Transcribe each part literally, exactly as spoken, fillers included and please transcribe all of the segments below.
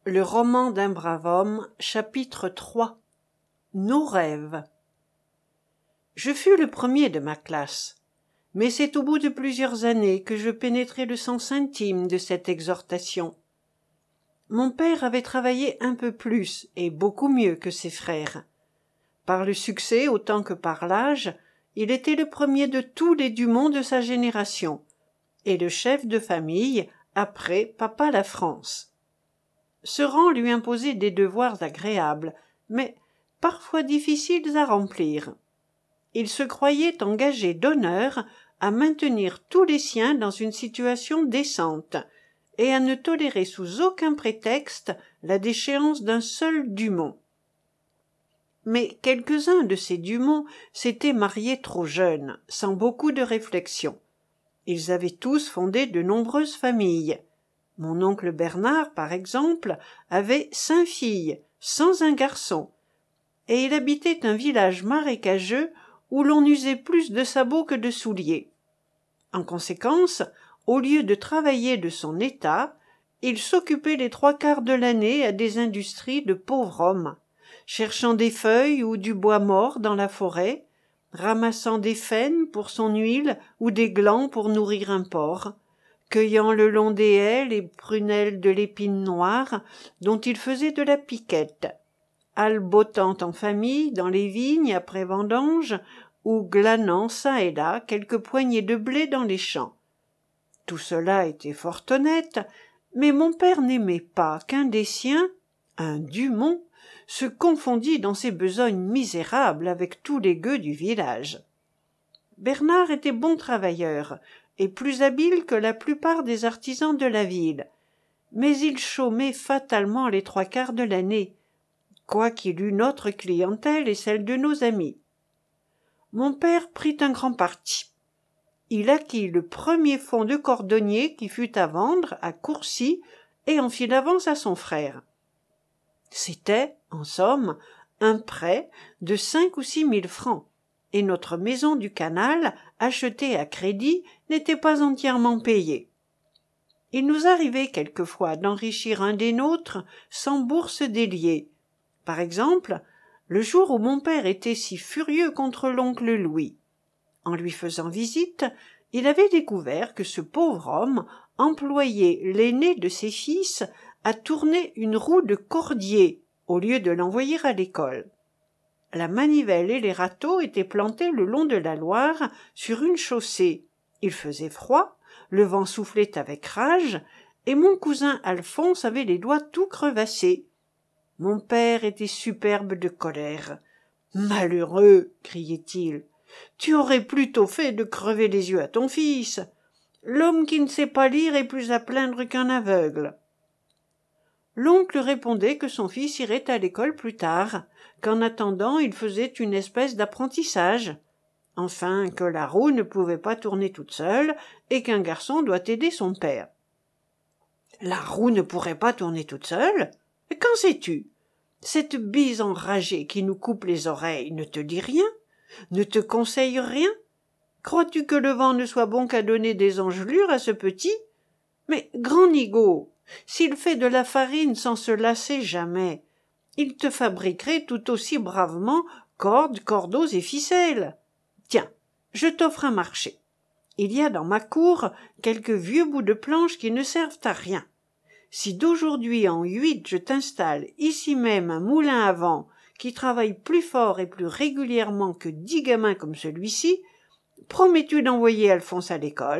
Le roman d'un brave homme, chapitre trois. Nos rêves. Je fus le premier de ma classe, mais c'est au bout de plusieurs années que je pénétrai le sens intime de cette exhortation. Mon père avait travaillé un peu plus et beaucoup mieux que ses frères. Par le succès autant que par l'âge, il était le premier de tous les Dumont de sa génération, et le chef de famille après papa la France. Ce rang lui imposait des devoirs agréables, mais parfois difficiles à remplir. Il se croyait engagé d'honneur à maintenir tous les siens dans une situation décente et à ne tolérer sous aucun prétexte la déchéance d'un seul Dumont. Mais quelques-uns de ces Dumont s'étaient mariés trop jeunes, sans beaucoup de réflexion. Ils avaient tous fondé de nombreuses familles. Mon oncle Bernard, par exemple, avait cinq filles, sans un garçon, et il habitait un village marécageux où l'on usait plus de sabots que de souliers. En conséquence, au lieu de travailler de son état, il s'occupait les trois quarts de l'année à des industries de pauvres hommes, cherchant des feuilles ou du bois mort dans la forêt, ramassant des faines pour son huile ou des glands pour nourrir un porc, cueillant le long des haies les prunelles de l'épine noire dont il faisait de la piquette, albotant en famille dans les vignes après vendange ou glanant çà et là quelques poignées de blé dans les champs. Tout cela était fort honnête, mais mon père n'aimait pas qu'un des siens, un Dumont, se confondît dans ses besognes misérables avec tous les gueux du village. Bernard était bon travailleur, et plus habile que la plupart des artisans de la ville, mais il chômait fatalement les trois quarts de l'année, quoiqu'il eût notre clientèle et celle de nos amis. Mon père prit un grand parti. Il acquit le premier fonds de cordonnier qui fut à vendre à Courcy et en fit l'avance à son frère. C'était, en somme, un prêt de cinq ou six mille francs, et notre maison du Canal, achetée à crédit, n'était pas entièrement payée. Il nous arrivait quelquefois d'enrichir un des nôtres sans bourse délier. Par exemple, le jour où mon père était si furieux contre l'oncle Louis. En lui faisant visite, il avait découvert que ce pauvre homme employait l'aîné de ses fils à tourner une roue de cordier au lieu de l'envoyer à l'école. La manivelle et les râteaux étaient plantés le long de la Loire sur une chaussée. Il faisait froid, le vent soufflait avec rage, et mon cousin Alphonse avait les doigts tout crevassés. Mon père était superbe de colère. « Malheureux !» criait-il. « Tu aurais plutôt fait de crever les yeux à ton fils. L'homme qui ne sait pas lire est plus à plaindre qu'un aveugle. » L'oncle répondait que son fils irait à l'école plus tard, qu'en attendant il faisait une espèce d'apprentissage, enfin que la roue ne pouvait pas tourner toute seule et qu'un garçon doit aider son père. « La roue ne pourrait pas tourner toute seule ? Qu'en sais-tu ? Cette bise enragée qui nous coupe les oreilles ne te dit rien ? Ne te conseille rien ? Crois-tu que le vent ne soit bon qu'à donner des engelures à ce petit ? Mais, grand nigaud, s'il fait de la farine sans se lasser jamais, il te fabriquerait tout aussi bravement cordes, cordeaux et ficelles. Tiens, je t'offre un marché. Il y a dans ma cour quelques vieux bouts de planches qui ne servent à rien. Si d'aujourd'hui en huit je t'installe ici même un moulin à vent qui travaille plus fort et plus régulièrement que dix gamins comme celui-ci, promets-tu d'envoyer Alphonse à l'école ?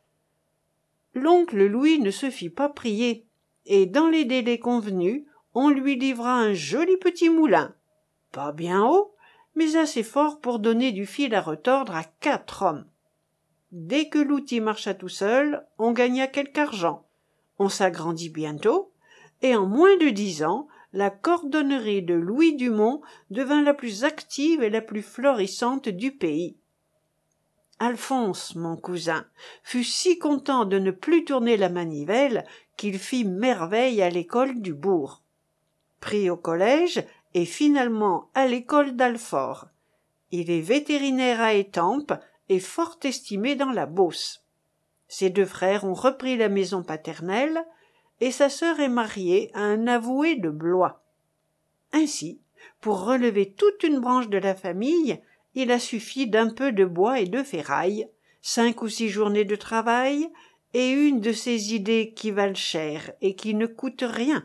L'oncle Louis ne se fit pas prier, et dans les délais convenus, on lui livra un joli petit moulin, pas bien haut, mais assez fort pour donner du fil à retordre à quatre hommes. Dès que l'outil marcha tout seul, on gagna quelque argent, on s'agrandit bientôt, et en moins de dix ans, la cordonnerie de Louis Dumont devint la plus active et la plus florissante du pays. Alphonse, mon cousin, fut si content de ne plus tourner la manivelle qu'il fit merveille à l'école du bourg. Pris au collège et finalement à l'école d'Alfort. Il est vétérinaire à Étampes et fort estimé dans la Beauce. Ses deux frères ont repris la maison paternelle et sa sœur est mariée à un avoué de Blois. Ainsi, pour relever toute une branche de la famille, il a suffi d'un peu de bois et de ferraille, cinq ou six journées de travail, et une de ces idées qui valent cher et qui ne coûtent rien.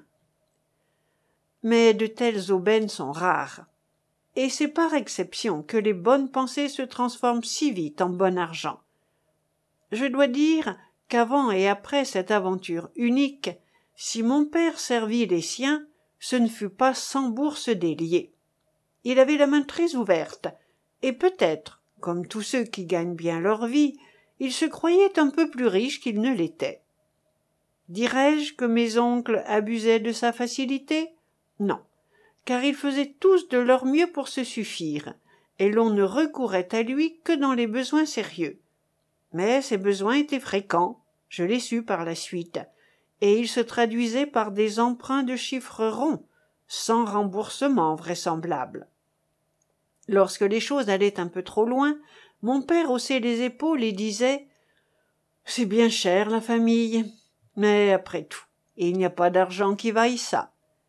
Mais de telles aubaines sont rares, et c'est par exception que les bonnes pensées se transforment si vite en bon argent. Je dois dire qu'avant et après cette aventure unique, si mon père servit les siens, ce ne fut pas sans bourse délier. Il avait la main très ouverte, et peut-être, comme tous ceux qui gagnent bien leur vie, il se croyait un peu plus riche qu'il ne l'était. Dirais-je que mes oncles abusaient de sa facilité? Non, car ils faisaient tous de leur mieux pour se suffire, et l'on ne recourait à lui que dans les besoins sérieux. Mais ces besoins étaient fréquents, je l'ai su par la suite, et ils se traduisaient par des emprunts de chiffres ronds, sans remboursement vraisemblable. Lorsque les choses allaient un peu trop loin, mon père haussait les épaules et disait « C'est bien cher, la famille, mais après tout, il n'y a pas d'argent qui vaille ça. »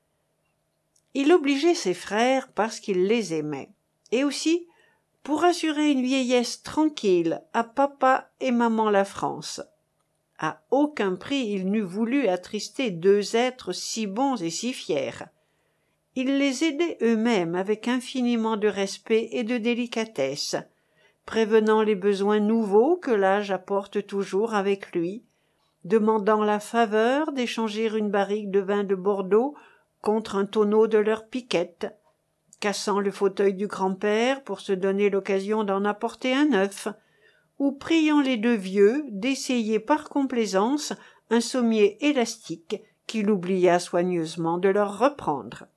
Il obligeait ses frères parce qu'il les aimait, et aussi pour assurer une vieillesse tranquille à papa et maman la France. À aucun prix il n'eût voulu attrister deux êtres si bons et si fiers. Il les aidait eux-mêmes avec infiniment de respect et de délicatesse, prévenant les besoins nouveaux que l'âge apporte toujours avec lui, demandant la faveur d'échanger une barrique de vin de Bordeaux contre un tonneau de leur piquette, cassant le fauteuil du grand-père pour se donner l'occasion d'en apporter un neuf, ou priant les deux vieux d'essayer par complaisance un sommier élastique qu'il oublia soigneusement de leur reprendre.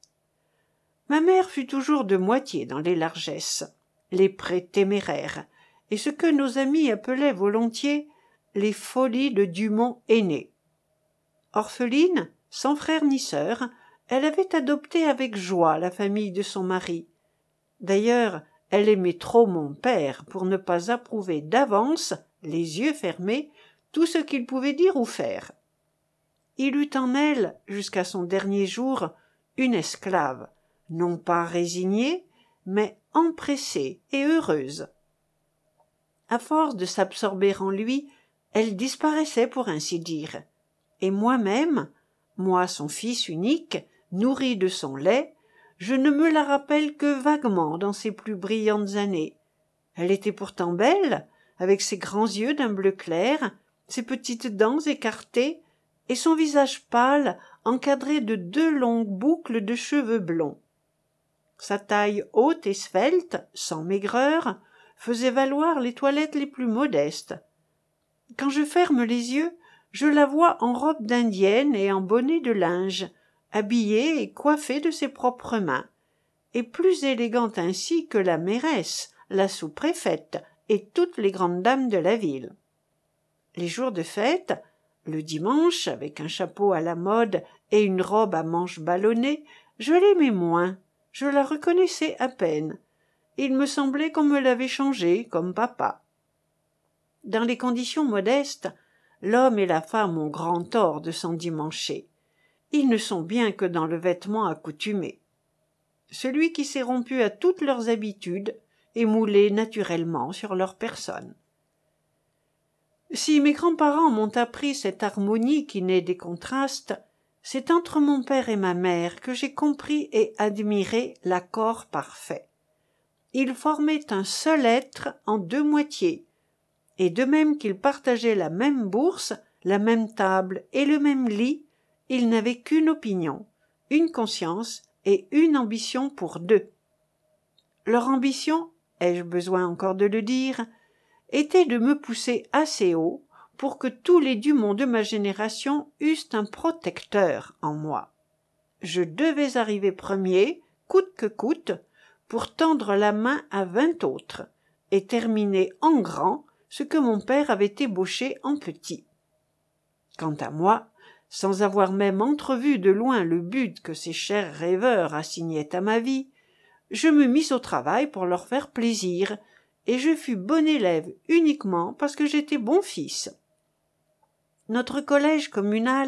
Ma mère fut toujours de moitié dans les largesses, les prêts téméraires, et ce que nos amis appelaient volontiers les folies de Dumont aîné. Orpheline, sans frère ni sœur, elle avait adopté avec joie la famille de son mari. D'ailleurs, elle aimait trop mon père pour ne pas approuver d'avance, les yeux fermés, tout ce qu'il pouvait dire ou faire. Il eut en elle, jusqu'à son dernier jour, une esclave, non pas résignée, mais empressée et heureuse. À force de s'absorber en lui, elle disparaissait pour ainsi dire. Et moi-même, moi son fils unique, nourri de son lait, je ne me la rappelle que vaguement dans ses plus brillantes années. Elle était pourtant belle, avec ses grands yeux d'un bleu clair, ses petites dents écartées, et son visage pâle encadré de deux longues boucles de cheveux blonds. Sa taille haute et svelte, sans maigreur, faisait valoir les toilettes les plus modestes. Quand je ferme les yeux, je la vois en robe d'indienne et en bonnet de linge, habillée et coiffée de ses propres mains, et plus élégante ainsi que la mairesse, la sous-préfète et toutes les grandes dames de la ville. Les jours de fête, le dimanche, avec un chapeau à la mode et une robe à manches ballonnées, je l'aimais moins, je la reconnaissais à peine. Il me semblait qu'on me l'avait changée, comme papa. Dans les conditions modestes, l'homme et la femme ont grand tort de s'endimancher. Ils ne sont bien que dans le vêtement accoutumé. Celui qui s'est rompu à toutes leurs habitudes est moulé naturellement sur leur personne. Si mes grands-parents m'ont appris cette harmonie qui naît des contrastes, c'est entre mon père et ma mère que j'ai compris et admiré l'accord parfait. Ils formaient un seul être en deux moitiés, et de même qu'ils partageaient la même bourse, la même table et le même lit, ils n'avaient qu'une opinion, une conscience et une ambition pour deux. Leur ambition, ai-je besoin encore de le dire, était de me pousser assez haut pour que tous les Dumont de ma génération eussent un protecteur en moi. Je devais arriver premier, coûte que coûte, pour tendre la main à vingt autres, et terminer en grand ce que mon père avait ébauché en petit. Quant à moi, sans avoir même entrevu de loin le but que ces chers rêveurs assignaient à ma vie, je me mis au travail pour leur faire plaisir, et je fus bon élève uniquement parce que j'étais bon fils. Notre collège communal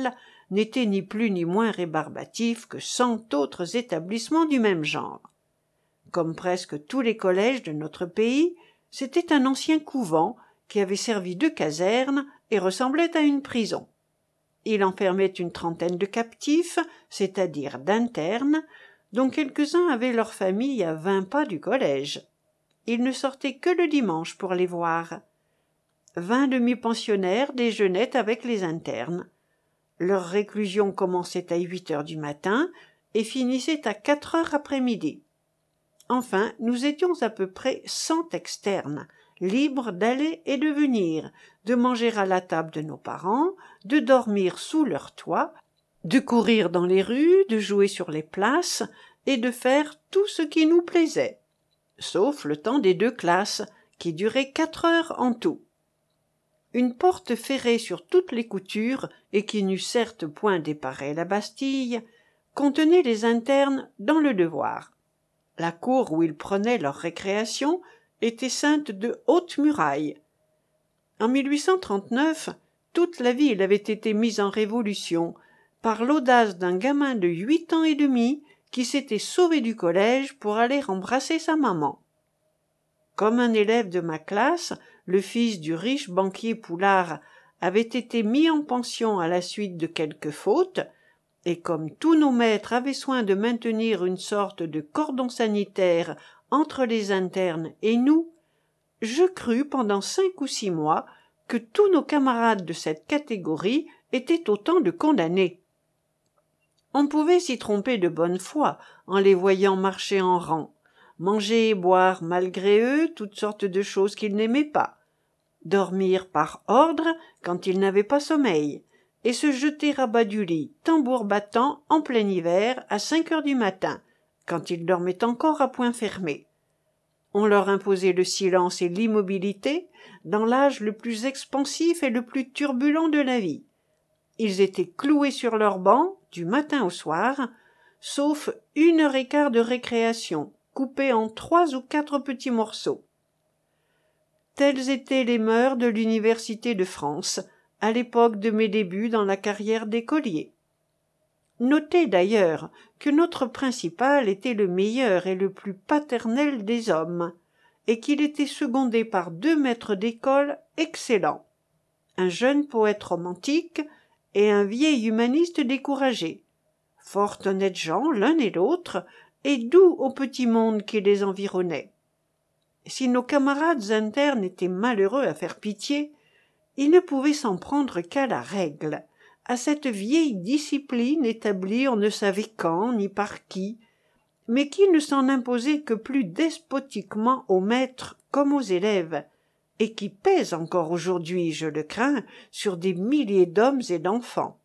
n'était ni plus ni moins rébarbatif que cent autres établissements du même genre. Comme presque tous les collèges de notre pays, c'était un ancien couvent qui avait servi de caserne et ressemblait à une prison. Il enfermait une trentaine de captifs, c'est-à-dire d'internes, dont quelques-uns avaient leur famille à vingt pas du collège. Ils ne sortaient que le dimanche pour les voir. Vingt demi-pensionnaires déjeunaient avec les internes. Leur réclusion commençait à huit heures du matin et finissait à quatre heures après-midi. Enfin, nous étions à peu près cent externes, libres d'aller et de venir, de manger à la table de nos parents, de dormir sous leur toit, de courir dans les rues, de jouer sur les places et de faire tout ce qui nous plaisait, sauf le temps des deux classes, qui durait quatre heures en tout. Une porte ferrée sur toutes les coutures, et qui n'eût certes point déparé la Bastille, contenait les internes dans le devoir. La cour où ils prenaient leur récréation était ceinte de hautes murailles. En mille huit cent trente-neuf, toute la ville avait été mise en révolution par l'audace d'un gamin de huit ans et demi qui s'était sauvé du collège pour aller embrasser sa maman. Comme un élève de ma classe, le fils du riche banquier Poulard avait été mis en pension à la suite de quelques fautes, et comme tous nos maîtres avaient soin de maintenir une sorte de cordon sanitaire entre les internes et nous, je crus pendant cinq ou six mois que tous nos camarades de cette catégorie étaient autant de condamnés. On pouvait s'y tromper de bonne foi en les voyant marcher en rang, manger et boire malgré eux toutes sortes de choses qu'ils n'aimaient pas, dormir par ordre quand ils n'avaient pas sommeil, et se jeter à bas du lit, tambour battant, en plein hiver, à cinq heures du matin, quand ils dormaient encore à poings fermés. On leur imposait le silence et l'immobilité dans l'âge le plus expansif et le plus turbulent de la vie. Ils étaient cloués sur leur banc, du matin au soir, sauf une heure et quart de récréation, coupée en trois ou quatre petits morceaux. Telles étaient les mœurs de l'Université de France, à l'époque de mes débuts dans la carrière d'écolier. Notez d'ailleurs que notre principal était le meilleur et le plus paternel des hommes, et qu'il était secondé par deux maîtres d'école excellents, un jeune poète romantique et un vieil humaniste découragé, fort honnêtes gens l'un et l'autre, et doux au petit monde qui les environnait. Si nos camarades internes étaient malheureux à faire pitié, ils ne pouvaient s'en prendre qu'à la règle, à cette vieille discipline établie on ne savait quand ni par qui, mais qui ne s'en imposait que plus despotiquement aux maîtres comme aux élèves, et qui pèse encore aujourd'hui, je le crains, sur des milliers d'hommes et d'enfants.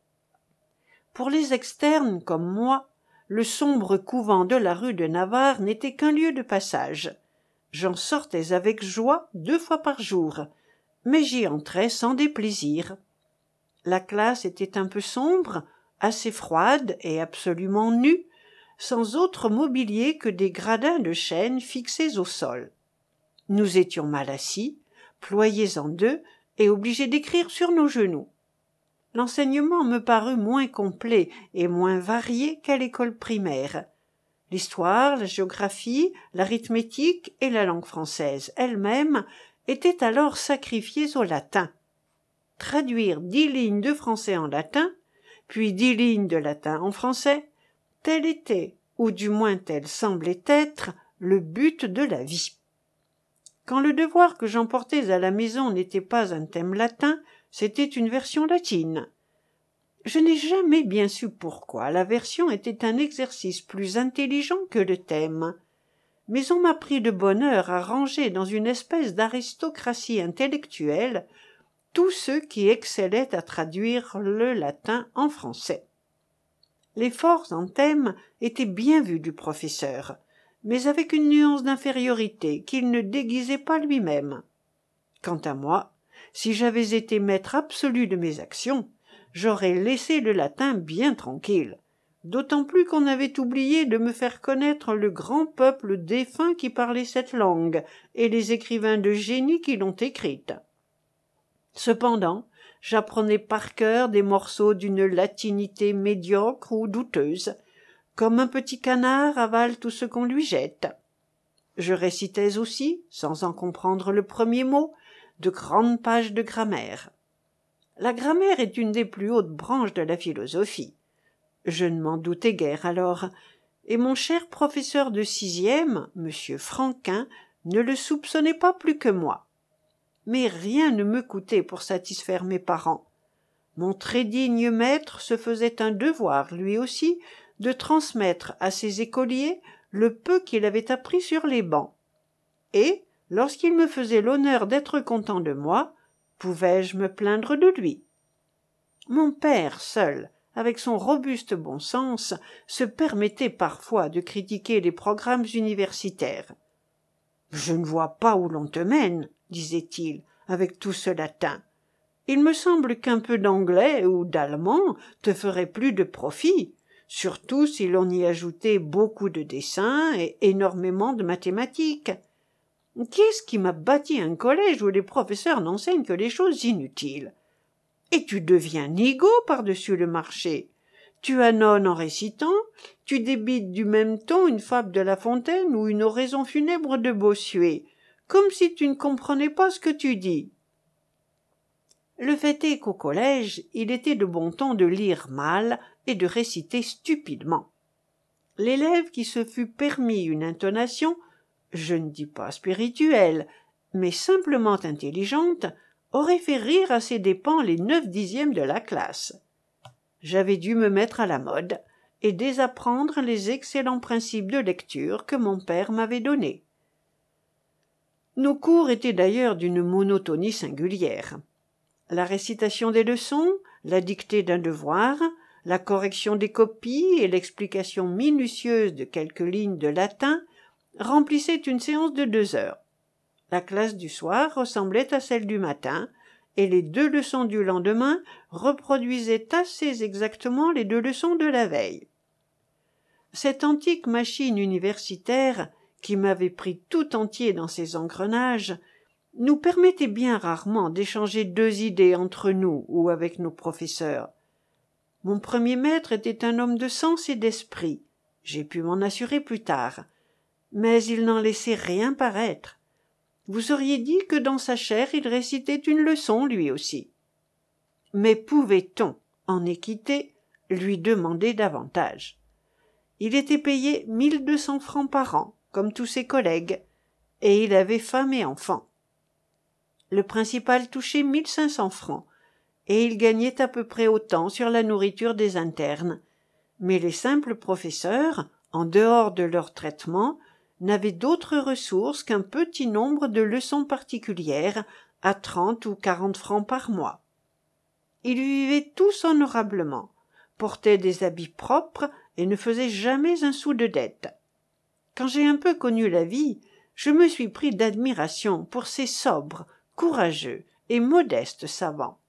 Pour les externes comme moi, le sombre couvent de la rue de Navarre n'était qu'un lieu de passage. J'en sortais avec joie deux fois par jour, mais j'y entrais sans déplaisir. La classe était un peu sombre, assez froide et absolument nue, sans autre mobilier que des gradins de chêne fixés au sol. Nous étions mal assis, ployés en deux et obligés d'écrire sur nos genoux. L'enseignement me parut moins complet et moins varié qu'à l'école primaire. L'histoire, la géographie, l'arithmétique et la langue française elle-même étaient alors sacrifiées au latin. Traduire dix lignes de français en latin, puis dix lignes de latin en français, tel était, ou du moins tel semblait être, le but de la vie. Quand le devoir que j'emportais à la maison n'était pas un thème latin, c'était une version latine. Je n'ai jamais bien su pourquoi la version était un exercice plus intelligent que le thème, mais on m'a pris de bonne heure à ranger dans une espèce d'aristocratie intellectuelle tous ceux qui excellaient à traduire le latin en français. L'effort en thème était bien vu du professeur, mais avec une nuance d'infériorité qu'il ne déguisait pas lui-même. Quant à moi, si j'avais été maître absolu de mes actions, j'aurais laissé le latin bien tranquille, d'autant plus qu'on avait oublié de me faire connaître le grand peuple défunt qui parlait cette langue et les écrivains de génie qui l'ont écrite. Cependant, j'apprenais par cœur des morceaux d'une latinité médiocre ou douteuse, comme un petit canard avale tout ce qu'on lui jette. Je récitais aussi, sans en comprendre le premier mot, de grandes pages de grammaire. La grammaire est une des plus hautes branches de la philosophie. Je ne m'en doutais guère alors, et mon cher professeur de sixième, monsieur Franquin, ne le soupçonnait pas plus que moi. Mais rien ne me coûtait pour satisfaire mes parents. Mon très digne maître se faisait un devoir, lui aussi, de transmettre à ses écoliers le peu qu'il avait appris sur les bancs. Et, lorsqu'il me faisait l'honneur d'être content de moi, pouvais-je me plaindre de lui? Mon père seul, avec son robuste bon sens, se permettait parfois de critiquer les programmes universitaires. « Je ne vois pas où l'on te mène, » disait-il, avec tout ce latin. « Il me semble qu'un peu d'anglais ou d'allemand te ferait plus de profit, surtout si l'on y ajoutait beaucoup de dessins et énormément de mathématiques. Qui est-ce qui m'a bâti un collège où les professeurs n'enseignent que les choses inutiles? Et tu deviens nigaud par-dessus le marché. Tu annonnes en récitant, tu débites du même ton une fable de La Fontaine ou une oraison funèbre de Bossuet, comme si tu ne comprenais pas ce que tu dis. » Le fait est qu'au collège, il était de bon ton de lire mal et de réciter stupidement. L'élève qui se fût permis une intonation, je ne dis pas spirituelle, mais simplement intelligente, aurait fait rire à ses dépens les neuf dixièmes de la classe. J'avais dû me mettre à la mode et désapprendre les excellents principes de lecture que mon père m'avait donnés. Nos cours étaient d'ailleurs d'une monotonie singulière. La récitation des leçons, la dictée d'un devoir, la correction des copies et l'explication minutieuse de quelques lignes de latin remplissaient une séance de deux heures. La classe du soir ressemblait à celle du matin, et les deux leçons du lendemain reproduisaient assez exactement les deux leçons de la veille. Cette antique machine universitaire, qui m'avait pris tout entier dans ses engrenages, nous permettait bien rarement d'échanger deux idées entre nous ou avec nos professeurs. Mon premier maître était un homme de sens et d'esprit, j'ai pu m'en assurer plus tard, mais il n'en laissait rien paraître. Vous auriez dit que dans sa chaire il récitait une leçon lui aussi. Mais pouvait-on, en équité, lui demander davantage? Il était payé mille deux cents francs par an, comme tous ses collègues, et il avait femme et enfants. Le principal touchait mille cinq cents francs, et il gagnait à peu près autant sur la nourriture des internes. Mais les simples professeurs, en dehors de leur traitement, n'avaient d'autres ressources qu'un petit nombre de leçons particulières à trente ou quarante francs par mois. Ils vivaient tous honorablement, portaient des habits propres et ne faisaient jamais un sou de dette. Quand j'ai un peu connu la vie, je me suis pris d'admiration pour ces sobres, courageux et modestes savants.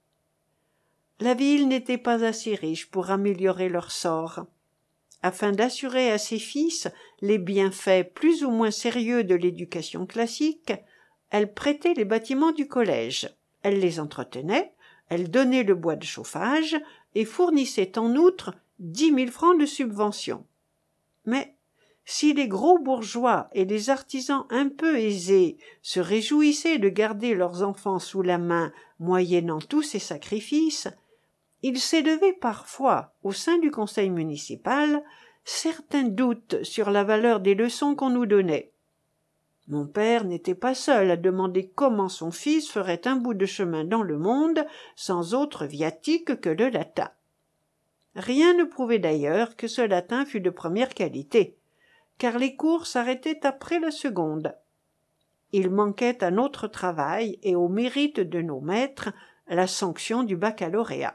La ville n'était pas assez riche pour améliorer leur sort. Afin d'assurer à ses fils les bienfaits plus ou moins sérieux de l'éducation classique, elle prêtait les bâtiments du collège, elle les entretenait, elle donnait le bois de chauffage et fournissait en outre dix mille francs de subvention. Mais si les gros bourgeois et les artisans un peu aisés se réjouissaient de garder leurs enfants sous la main moyennant tous ces sacrifices, il s'élevait parfois, au sein du conseil municipal, certains doutes sur la valeur des leçons qu'on nous donnait. Mon père n'était pas seul à demander comment son fils ferait un bout de chemin dans le monde sans autre viatique que le latin. Rien ne prouvait d'ailleurs que ce latin fût de première qualité, car les cours s'arrêtaient après la seconde. Il manquait à notre travail et au mérite de nos maîtres la sanction du baccalauréat.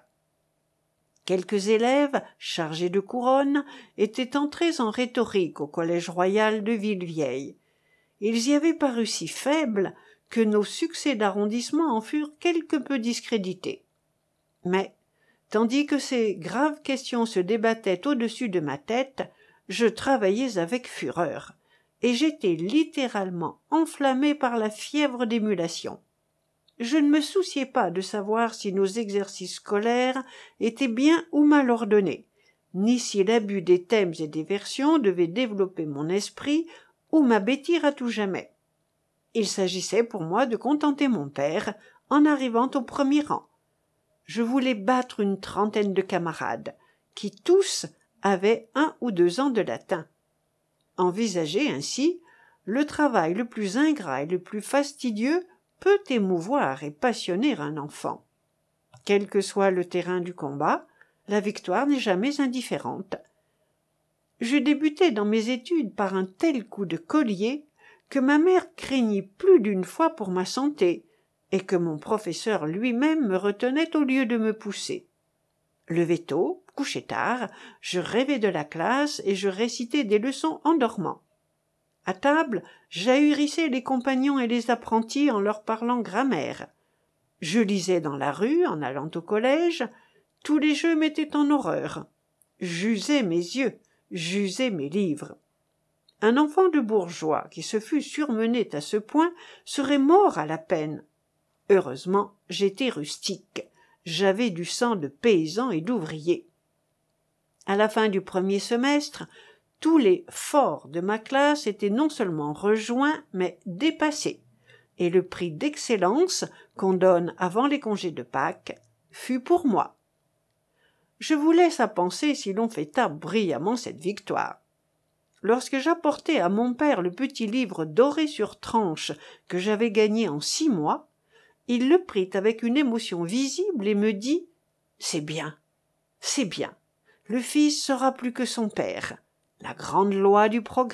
Quelques élèves, chargés de couronne, étaient entrés en rhétorique au collège royal de Villevieille. Ils y avaient paru si faibles que nos succès d'arrondissement en furent quelque peu discrédités. Mais, tandis que ces graves questions se débattaient au-dessus de ma tête, je travaillais avec fureur, et j'étais littéralement enflammé par la fièvre d'émulation. Je ne me souciais pas de savoir si nos exercices scolaires étaient bien ou mal ordonnés, ni si l'abus des thèmes et des versions devait développer mon esprit ou m'abêtir à tout jamais. Il s'agissait pour moi de contenter mon père en arrivant au premier rang. Je voulais battre une trentaine de camarades, qui tous avaient un ou deux ans de latin. Envisager ainsi, le travail le plus ingrat et le plus fastidieux peut émouvoir et passionner un enfant. Quel que soit le terrain du combat, la victoire n'est jamais indifférente. Je débutai dans mes études par un tel coup de collier que ma mère craignit plus d'une fois pour ma santé, et que mon professeur lui-même me retenait au lieu de me pousser. Levé tôt, couché tard, je rêvais de la classe et je récitais des leçons en dormant. À table, j'ahurissais les compagnons et les apprentis en leur parlant grammaire. Je lisais dans la rue, en allant au collège. Tous les jeux m'étaient en horreur. J'usais mes yeux, j'usais mes livres. Un enfant de bourgeois qui se fût surmené à ce point serait mort à la peine. Heureusement, j'étais rustique. J'avais du sang de paysan et d'ouvrier. À la fin du premier semestre, tous les forts de ma classe étaient non seulement rejoints, mais dépassés, et le prix d'excellence qu'on donne avant les congés de Pâques fut pour moi. Je vous laisse à penser si l'on fêta brillamment cette victoire. Lorsque j'apportai à mon père le petit livre doré sur tranche que j'avais gagné en six mois, il le prit avec une émotion visible et me dit « C'est bien, c'est bien, le fils sera plus que son père, la grande loi du progrès. »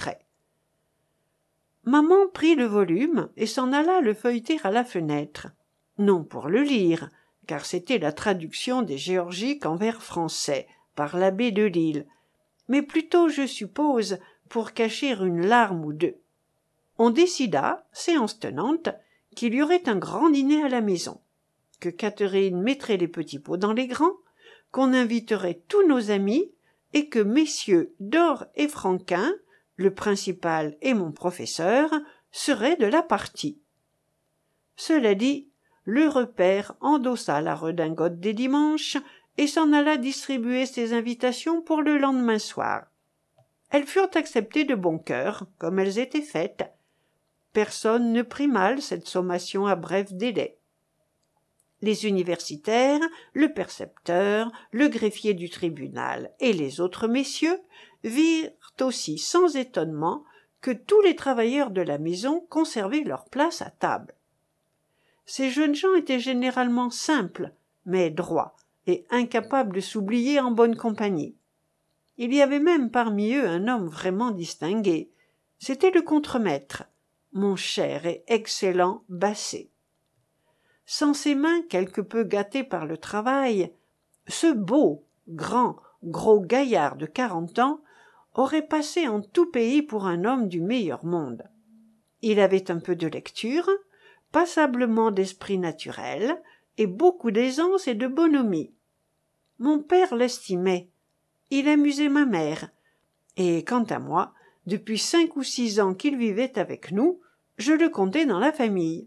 Maman prit le volume et s'en alla le feuilleter à la fenêtre, non pour le lire, car c'était la traduction des Géorgiques en vers français par l'abbé de Lille, mais plutôt, je suppose, pour cacher une larme ou deux. On décida, séance tenante, qu'il y aurait un grand dîner à la maison, que Catherine mettrait les petits pots dans les grands, qu'on inviterait tous nos amis et que messieurs Dor et Franquin, le principal et mon professeur, seraient de la partie. Cela dit, l'heureux père endossa la redingote des dimanches et s'en alla distribuer ses invitations pour le lendemain soir. Elles furent acceptées de bon cœur, comme elles étaient faites. Personne ne prit mal cette sommation à bref délai. Les universitaires, le percepteur, le greffier du tribunal et les autres messieurs virent aussi sans étonnement que tous les travailleurs de la maison conservaient leur place à table. Ces jeunes gens étaient généralement simples, mais droits, et incapables de s'oublier en bonne compagnie. Il y avait même parmi eux un homme vraiment distingué. C'était le contremaître, mon cher et excellent Basset. Sans ses mains quelque peu gâtées par le travail, ce beau, grand, gros gaillard de quarante ans aurait passé en tout pays pour un homme du meilleur monde. Il avait un peu de lecture, passablement d'esprit naturel, et beaucoup d'aisance et de bonhomie. Mon père l'estimait, il amusait ma mère, et quant à moi, depuis cinq ou six ans qu'il vivait avec nous, je le comptais dans la famille.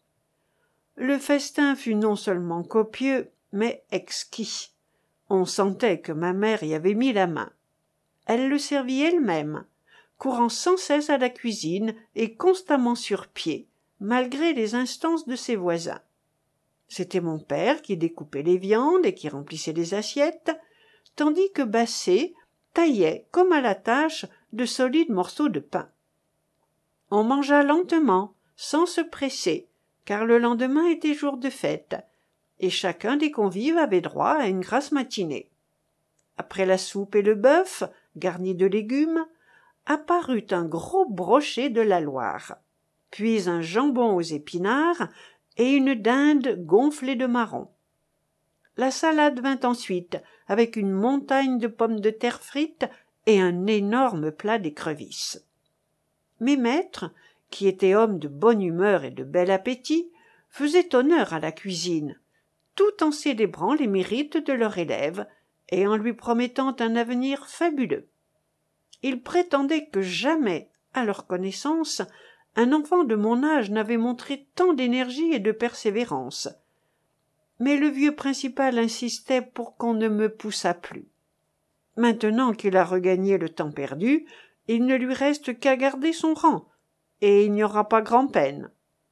Le festin fut non seulement copieux, mais exquis. On sentait que ma mère y avait mis la main. Elle le servit elle-même, courant sans cesse à la cuisine et constamment sur pied, malgré les instances de ses voisins. C'était mon père qui découpait les viandes et qui remplissait les assiettes, tandis que Basset taillait, comme à la tâche, de solides morceaux de pain. On mangea lentement, sans se presser, car le lendemain était jour de fête, et chacun des convives avait droit à une grasse matinée. Après la soupe et le bœuf, garni de légumes, apparut un gros brochet de la Loire, puis un jambon aux épinards et une dinde gonflée de marrons. La salade vint ensuite, avec une montagne de pommes de terre frites et un énorme plat d'écrevisses. Mes maîtres, qui étaient hommes de bonne humeur et de bel appétit, faisaient honneur à la cuisine, tout en célébrant les mérites de leur élève et en lui promettant un avenir fabuleux. Ils prétendaient que jamais, à leur connaissance, Un enfant de mon âge n'avait montré tant d'énergie et de persévérance. Mais le vieux principal insistait pour qu'on ne me poussât plus. Maintenant qu'il a regagné le temps perdu, il ne lui reste qu'à garder son rang, et il n'y aura pas grand-peine.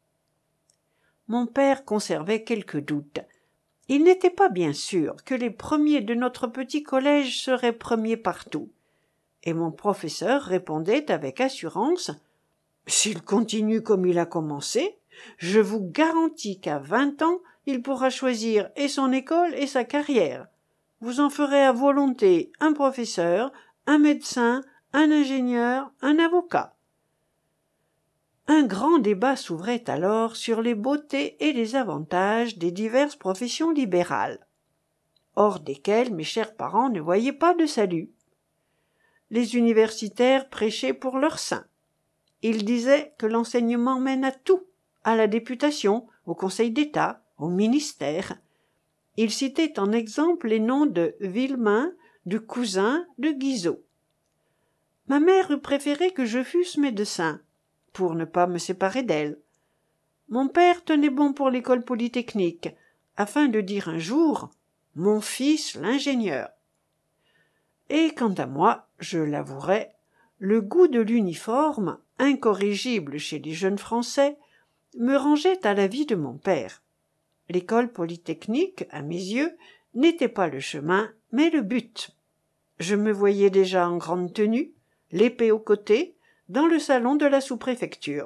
Mon père conservait quelques doutes. Il n'était pas bien sûr que les premiers de notre petit collège seraient premiers partout. Et mon professeur répondait avec assurance « S'il continue comme il a commencé, je vous garantis qu'à vingt ans, il pourra choisir et son école et sa carrière. Vous en ferez à volonté un professeur, un médecin, un ingénieur, un avocat. » Un grand débat s'ouvrait alors sur les beautés et les avantages des diverses professions libérales, hors desquelles mes chers parents ne voyaient pas de salut. Les universitaires prêchaient pour leur saint. Ils disaient que l'enseignement mène à tout, à la députation, au Conseil d'État, au ministère. Ils citaient en exemple les noms de Villemain, de Cousin, de Guizot. Ma mère eût préféré que je fusse médecin, pour ne pas me séparer d'elle. Mon père tenait bon pour l'école polytechnique, afin de dire un jour « Mon fils l'ingénieur ». Et quant à moi, je l'avouerai, le goût de l'uniforme, incorrigible chez les jeunes Français, me rangeait à l'avis de mon père. L'école polytechnique, à mes yeux, n'était pas le chemin, mais le but. Je me voyais déjà en grande tenue, l'épée au côté, dans le salon de la sous-préfecture.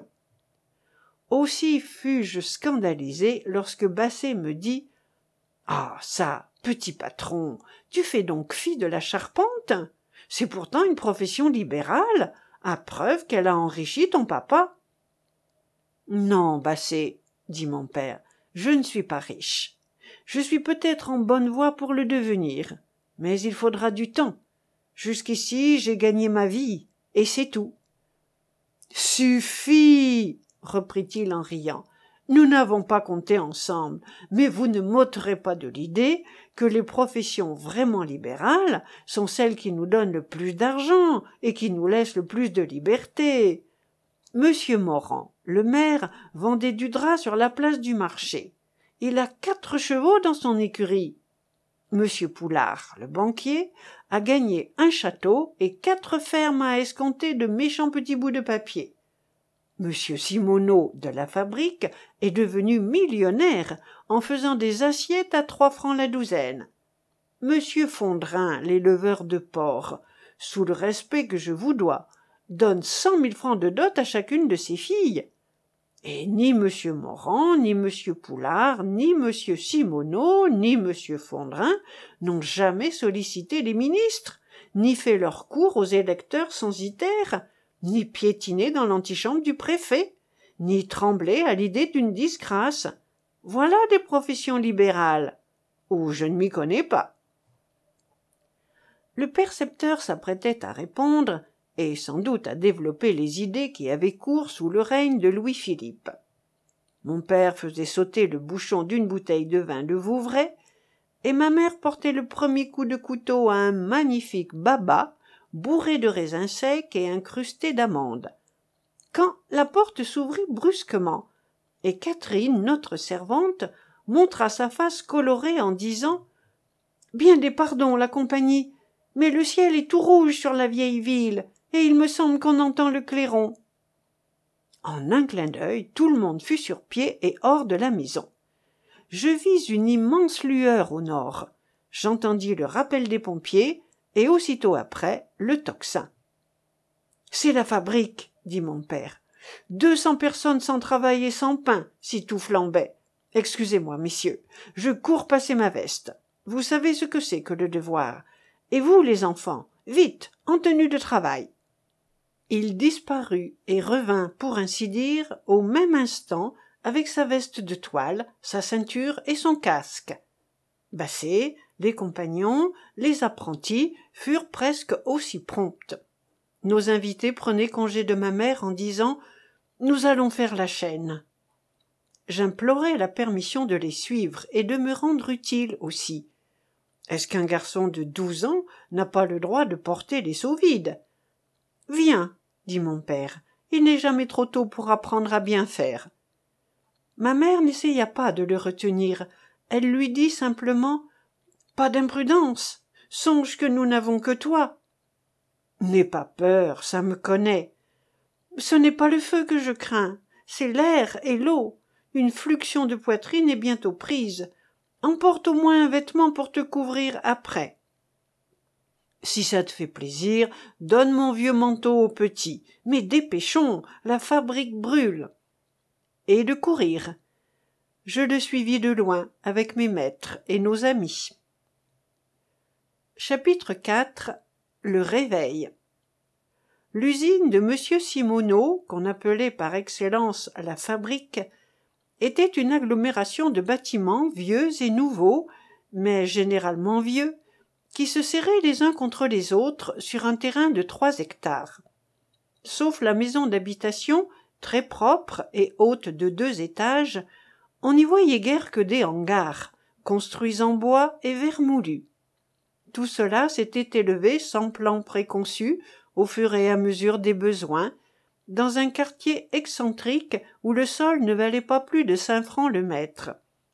Aussi fus-je scandalisé lorsque Basset me dit « Ah, ça, petit patron, tu fais donc fi de la charpente? C'est pourtant une profession libérale, à preuve qu'elle a enrichi ton papa. »« Non, Basset, dit mon père, je ne suis pas riche. Je suis peut-être en bonne voie pour le devenir, mais il faudra du temps. Jusqu'ici, j'ai gagné ma vie, et c'est tout. »« Suffit, reprit-il en riant. Nous n'avons pas compté ensemble, mais vous ne m'ôterez pas de l'idée que les professions vraiment libérales sont celles qui nous donnent le plus d'argent et qui nous laissent le plus de liberté. Monsieur Morand, le maire, vendait du drap sur la place du marché. Il a quatre chevaux dans son écurie. Monsieur Poulard, le banquier, a gagné un château et quatre fermes à escompter de méchants petits bouts de papier. Monsieur Simoneau de la fabrique est devenu millionnaire en faisant des assiettes à trois francs la douzaine. Monsieur Fondrin, l'éleveur de porcs, sous le respect que je vous dois, donne cent mille francs de dot à chacune de ses filles. Et ni Monsieur Morand, ni Monsieur Poulard, ni Monsieur Simoneau, ni Monsieur Fondrin n'ont jamais sollicité les ministres, ni fait leur cour aux électeurs censitaires, ni piétiné dans l'antichambre du préfet, ni tremblé à l'idée d'une disgrâce. Voilà des professions libérales, ou je ne m'y connais pas. » Le percepteur s'apprêtait à répondre, et sans doute à développer les idées qui avaient cours sous le règne de Louis-Philippe. Mon père faisait sauter le bouchon d'une bouteille de vin de Vouvray, et ma mère portait le premier coup de couteau à un magnifique baba, bourré de raisins secs et incrusté d'amandes, quand la porte s'ouvrit brusquement, et Catherine, notre servante, montra sa face colorée en disant « Bien des pardons, la compagnie, mais le ciel est tout rouge sur la vieille ville, et il me semble qu'on entend le clairon. » En un clin d'œil, tout le monde fut sur pied et hors de la maison. Je vis une immense lueur au nord. J'entendis le rappel des pompiers, et aussitôt après, le tocsin. « C'est la fabrique, » dit mon père. « Deux cents personnes sans travail et sans pain, si tout flambait. Excusez-moi, messieurs, je cours passer ma veste. Vous savez ce que c'est que le devoir. Et vous, les enfants, vite, en tenue de travail. » Il disparut et revint, pour ainsi dire, au même instant, avec sa veste de toile, sa ceinture et son casque. Basset, les compagnons, les apprentis furent presque aussi prompts. Nos invités prenaient congé de ma mère en disant « Nous allons faire la chaîne ». J'implorai la permission de les suivre et de me rendre utile aussi. Est-ce qu'un garçon de douze ans n'a pas le droit de porter les seaux vides ? « Viens, dit mon père, il n'est jamais trop tôt pour apprendre à bien faire. » Ma mère n'essaya pas de le retenir. Elle lui dit simplement « Pas d'imprudence, songe que nous n'avons que toi. »« N'aie pas peur, ça me connaît. »« Ce n'est pas le feu que je crains, c'est l'air et l'eau. Une fluxion de poitrine est bientôt prise. Emporte au moins un vêtement pour te couvrir après. »« Si ça te fait plaisir, donne mon vieux manteau au petit. Mais dépêchons, la fabrique brûle. » Et de courir. Je le suivis de loin avec mes maîtres et nos amis. Chapitre quatre. Le réveil. L'usine de Monsieur Simoneau, qu'on appelait par excellence la fabrique, était une agglomération de bâtiments vieux et nouveaux, mais généralement vieux, qui se serraient les uns contre les autres sur un terrain de trois hectares. Sauf la maison d'habitation, très propre et haute de deux étages, on n'y voyait guère que des hangars, construits en bois et vermoulus. Tout cela s'était élevé sans plan préconçu, au fur et à mesure des besoins, dans un quartier excentrique où le sol ne valait pas plus de cinq francs le mètre.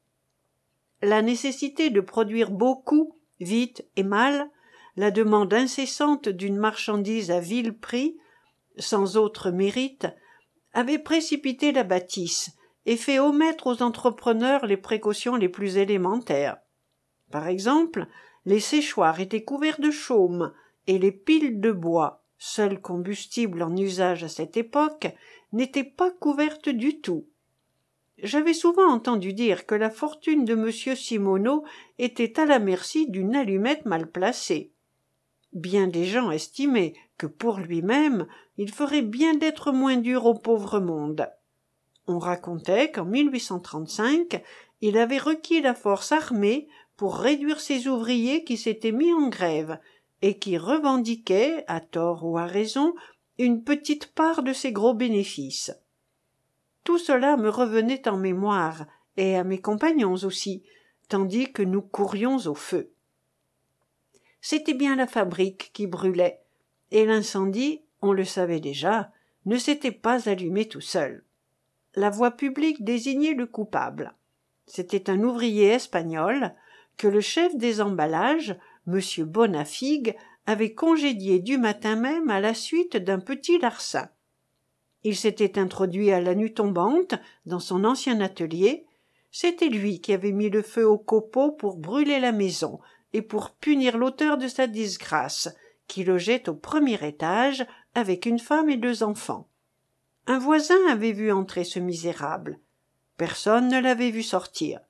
La nécessité de produire beaucoup, vite et mal, la demande incessante d'une marchandise à vil prix, sans autre mérite, avait précipité la bâtisse et fait omettre aux entrepreneurs les précautions les plus élémentaires. Par exemple, les séchoirs étaient couverts de chaume et les piles de bois, seul combustible en usage à cette époque, n'étaient pas couvertes du tout. J'avais souvent entendu dire que la fortune de Monsieur Simoneau était à la merci d'une allumette mal placée. Bien des gens estimaient que pour lui-même, il ferait bien d'être moins dur au pauvre monde. On racontait qu'en mille huit cent trente-cinq, il avait requis la force armée pour réduire ses ouvriers qui s'étaient mis en grève et qui revendiquaient, à tort ou à raison, une petite part de ses gros bénéfices. Tout cela me revenait en mémoire, et à mes compagnons aussi, tandis que nous courions au feu. C'était bien la fabrique qui brûlait, et l'incendie, on le savait déjà, ne s'était pas allumé tout seul. La voie publique désignait le coupable. C'était un ouvrier espagnol que le chef des emballages, M. Bonafigue, avait congédié du matin même à la suite d'un petit larcin. Il s'était introduit à la nuit tombante dans son ancien atelier. C'était lui qui avait mis le feu au copeaux pour brûler la maison et pour punir l'auteur de sa disgrâce, qui logeait au premier étage avec une femme et deux enfants. Un voisin avait vu entrer ce misérable. Personne ne l'avait vu sortir.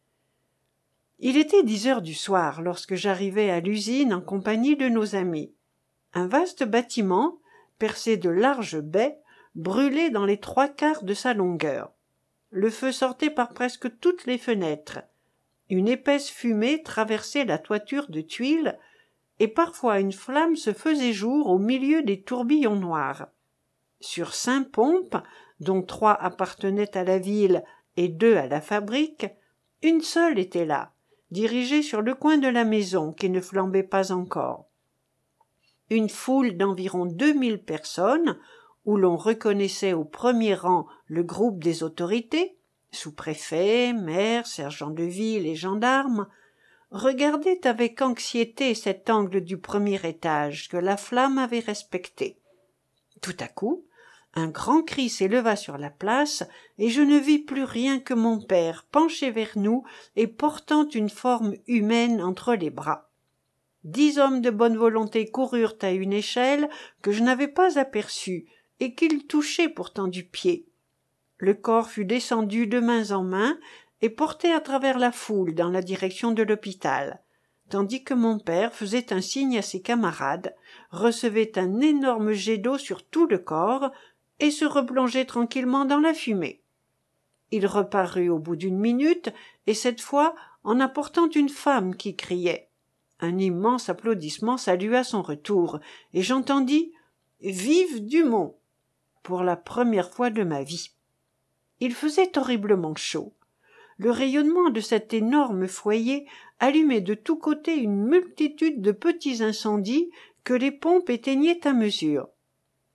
Il était dix heures du soir lorsque j'arrivai à l'usine en compagnie de nos amis. Un vaste bâtiment, percé de larges baies, brûlait dans les trois quarts de sa longueur. Le feu sortait par presque toutes les fenêtres. Une épaisse fumée traversait la toiture de tuiles, et parfois une flamme se faisait jour au milieu des tourbillons noirs. Sur cinq pompes, dont trois appartenaient à la ville et deux à la fabrique, une seule était là, dirigée sur le coin de la maison qui ne flambait pas encore. Une foule d'environ deux mille personnes, où l'on reconnaissait au premier rang le groupe des autorités, sous-préfets, maires, sergents de ville et gendarmes, regardait avec anxiété cet angle du premier étage que la flamme avait respecté. Tout à coup, un grand cri s'éleva sur la place, et je ne vis plus rien que mon père penché vers nous et portant une forme humaine entre les bras. Dix hommes de bonne volonté coururent à une échelle que je n'avais pas aperçue et qu'ils touchaient pourtant du pied. Le corps fut descendu de main en main et porté à travers la foule dans la direction de l'hôpital, tandis que mon père faisait un signe à ses camarades, recevait un énorme jet d'eau sur tout le corps et se replongeait tranquillement dans la fumée. Il reparut au bout d'une minute, et cette fois en apportant une femme qui criait. Un immense applaudissement salua son retour, et j'entendis « Vive Dumont !» pour la première fois de ma vie. Il faisait horriblement chaud. Le rayonnement de cet énorme foyer allumait de tous côtés une multitude de petits incendies que les pompes éteignaient à mesure.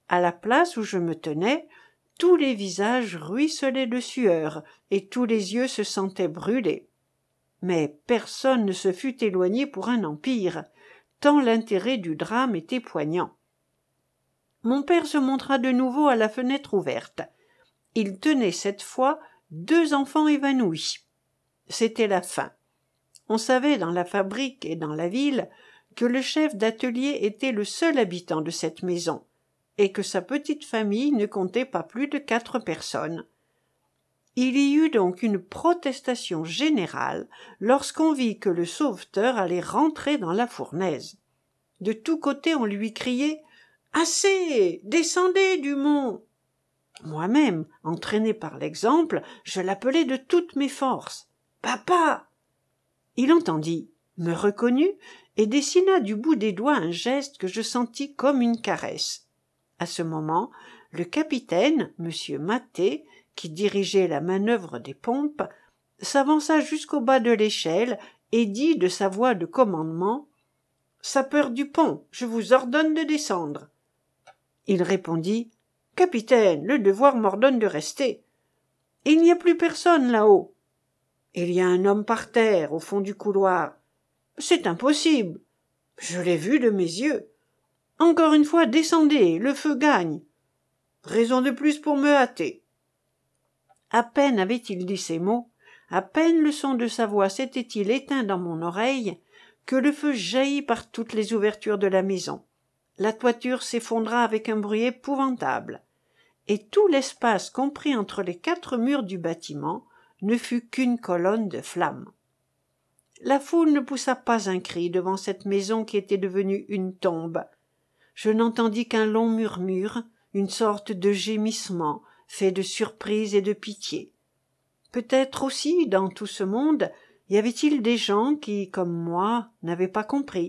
À la place où je me tenais, tous les visages ruisselaient de sueur, et tous les yeux se sentaient brûlés. Mais personne ne se fût éloigné pour un empire, tant l'intérêt du drame était poignant. Mon père se montra de nouveau à la fenêtre ouverte. Il tenait cette fois deux enfants évanouis. C'était la fin. On savait dans la fabrique et dans la ville que le chef d'atelier était le seul habitant de cette maison, et que sa petite famille ne comptait pas plus de quatre personnes. Il y eut donc une protestation générale lorsqu'on vit que le sauveteur allait rentrer dans la fournaise. De tous côtés on lui criait « Assez! Descendez du mont !» Moi-même, entraîné par l'exemple, je l'appelai de toutes mes forces. « Papa !» Il entendit, me reconnut et dessina du bout des doigts un geste que je sentis comme une caresse. À ce moment, le capitaine, M. Maté, qui dirigeait la manœuvre des pompes, s'avança jusqu'au bas de l'échelle et dit de sa voix de commandement « Sapeur du pont, je vous ordonne de descendre. » Il répondit « Capitaine, le devoir m'ordonne de rester. » « Il n'y a plus personne là-haut. »« Il y a un homme par terre, au fond du couloir. »« C'est impossible. »« Je l'ai vu de mes yeux. »« Encore une fois, descendez, le feu gagne. »« Raison de plus pour me hâter. » À peine avait-il dit ces mots, à peine le son de sa voix s'était-il éteint dans mon oreille, que le feu jaillit par toutes les ouvertures de la maison. La toiture s'effondra avec un bruit épouvantable, et tout l'espace compris entre les quatre murs du bâtiment ne fut qu'une colonne de flammes. La foule ne poussa pas un cri devant cette maison qui était devenue une tombe. Je n'entendis qu'un long murmure, une sorte de gémissement, fait de surprise et de pitié. Peut-être aussi, dans tout ce monde, y avait-il des gens qui, comme moi, n'avaient pas compris.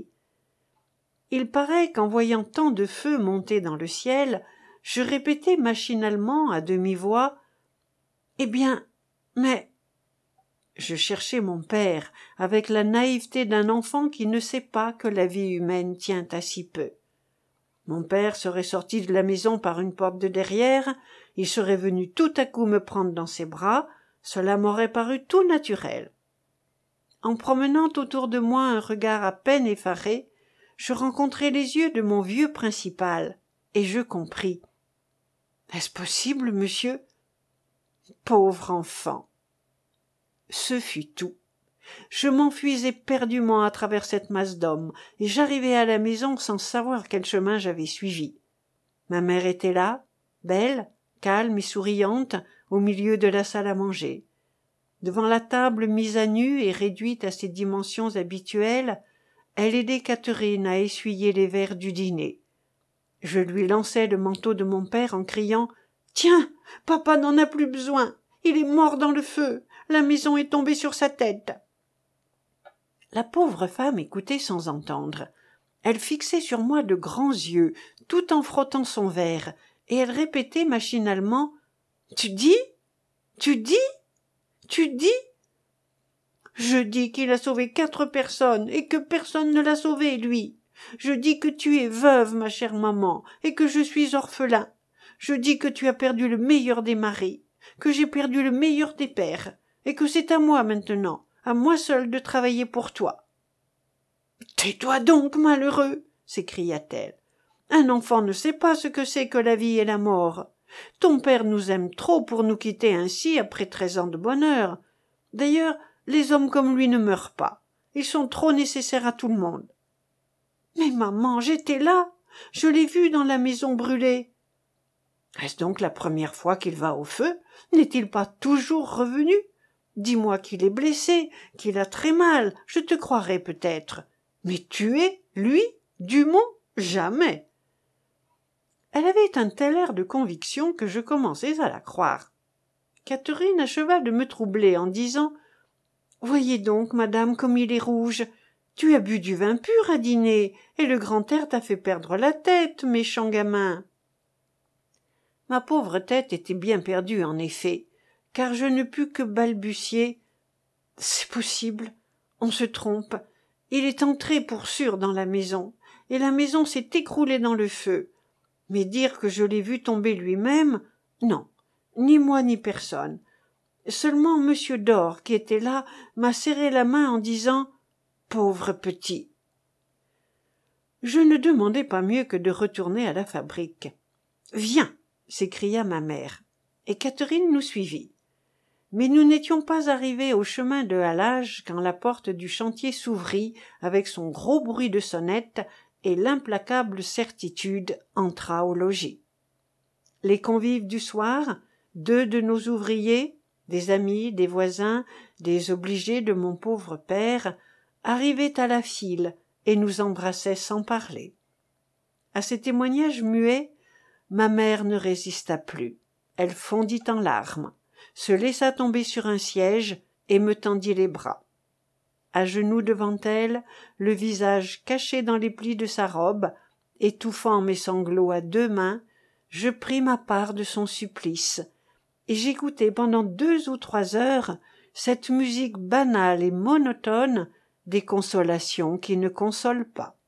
Il paraît qu'en voyant tant de feux monter dans le ciel, je répétai machinalement à demi-voix « Eh bien, mais… » Je cherchais mon père, avec la naïveté d'un enfant qui ne sait pas que la vie humaine tient à si peu. Mon père serait sorti de la maison par une porte de derrière, il serait venu tout à coup me prendre dans ses bras, cela m'aurait paru tout naturel. En promenant autour de moi un regard à peine effaré, je rencontrai les yeux de mon vieux principal, et je compris. « Est-ce possible, monsieur ?» Pauvre enfant! Ce fut tout. Je m'enfuis éperdument à travers cette masse d'hommes, et j'arrivai à la maison sans savoir quel chemin j'avais suivi. Ma mère était là, belle, calme et souriante, au milieu de la salle à manger. Devant la table mise à nu et réduite à ses dimensions habituelles, elle aidait Catherine à essuyer les verres du dîner. Je lui lançai le manteau de mon père en criant « Tiens, papa n'en a plus besoin, il est mort dans le feu, la maison est tombée sur sa tête. » La pauvre femme écoutait sans entendre. Elle fixait sur moi de grands yeux, tout en frottant son verre, et elle répétait machinalement « Tu dis ? Tu dis ? Tu dis ? » Je dis qu'il a sauvé quatre personnes et que personne ne l'a sauvé, lui. Je dis que tu es veuve, ma chère maman, et que je suis orphelin. Je dis que tu as perdu le meilleur des maris, que j'ai perdu le meilleur des pères, et que c'est à moi maintenant, à moi seule de travailler pour toi. « Tais-toi donc, malheureux !» s'écria-t-elle. « Un enfant ne sait pas ce que c'est que la vie et la mort. Ton père nous aime trop pour nous quitter ainsi après treize ans de bonheur. D'ailleurs, les hommes comme lui ne meurent pas. Ils sont trop nécessaires à tout le monde. »« Mais maman, j'étais là. Je l'ai vu dans la maison brûlée. »« Est-ce donc la première fois qu'il va au feu? N'est-il pas toujours revenu? Dis-moi qu'il est blessé, qu'il a très mal, je te croirai peut-être. Mais tuer, lui, Dumont, jamais. » Elle avait un tel air de conviction que je commençais à la croire. Catherine acheva de me troubler en disant « Voyez donc, madame, comme il est rouge. Tu as bu du vin pur à dîner, et le grand air t'a fait perdre la tête, méchant gamin. » Ma pauvre tête était bien perdue, en effet, car je ne pus que balbutier. « C'est possible, on se trompe. Il est entré pour sûr dans la maison, et la maison s'est écroulée dans le feu. Mais dire que je l'ai vu tomber lui-même, non, ni moi ni personne. Seulement monsieur Dor, qui était là, m'a serré la main en disant « Pauvre petit !» Je ne demandais pas mieux que de retourner à la fabrique. « Viens !» s'écria ma mère, et Catherine nous suivit. Mais nous n'étions pas arrivés au chemin de halage quand la porte du chantier s'ouvrit avec son gros bruit de sonnette et l'implacable certitude entra au logis. Les convives du soir, deux de nos ouvriers, des amis, des voisins, des obligés de mon pauvre père, arrivaient à la file et nous embrassaient sans parler. À ces témoignages muets, ma mère ne résista plus. Elle fondit en larmes, se laissa tomber sur un siège et me tendit les bras. À genoux devant elle, le visage caché dans les plis de sa robe, étouffant mes sanglots à deux mains, je pris ma part de son supplice, et j'écoutai pendant deux ou trois heures cette musique banale et monotone des consolations qui ne consolent pas.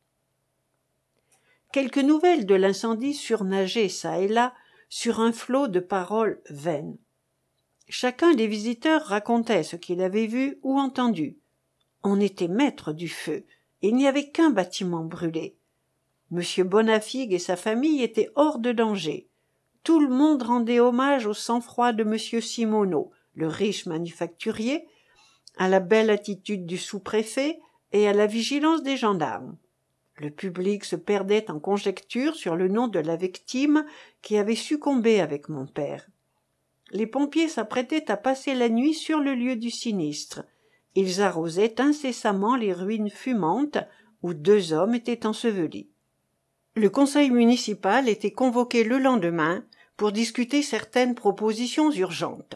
Quelques nouvelles de l'incendie surnageaient çà et là sur un flot de paroles vaines. Chacun des visiteurs racontait ce qu'il avait vu ou entendu. On était maître du feu, et il n'y avait qu'un bâtiment brûlé. Monsieur Bonafigue et sa famille étaient hors de danger. Tout le monde rendait hommage au sang-froid de monsieur Simoneau, le riche manufacturier, à la belle attitude du sous-préfet et à la vigilance des gendarmes. Le public se perdait en conjectures sur le nom de la victime qui avait succombé avec mon père. Les pompiers s'apprêtaient à passer la nuit sur le lieu du sinistre. Ils arrosaient incessamment les ruines fumantes où deux hommes étaient ensevelis. Le conseil municipal était convoqué le lendemain pour discuter certaines propositions urgentes.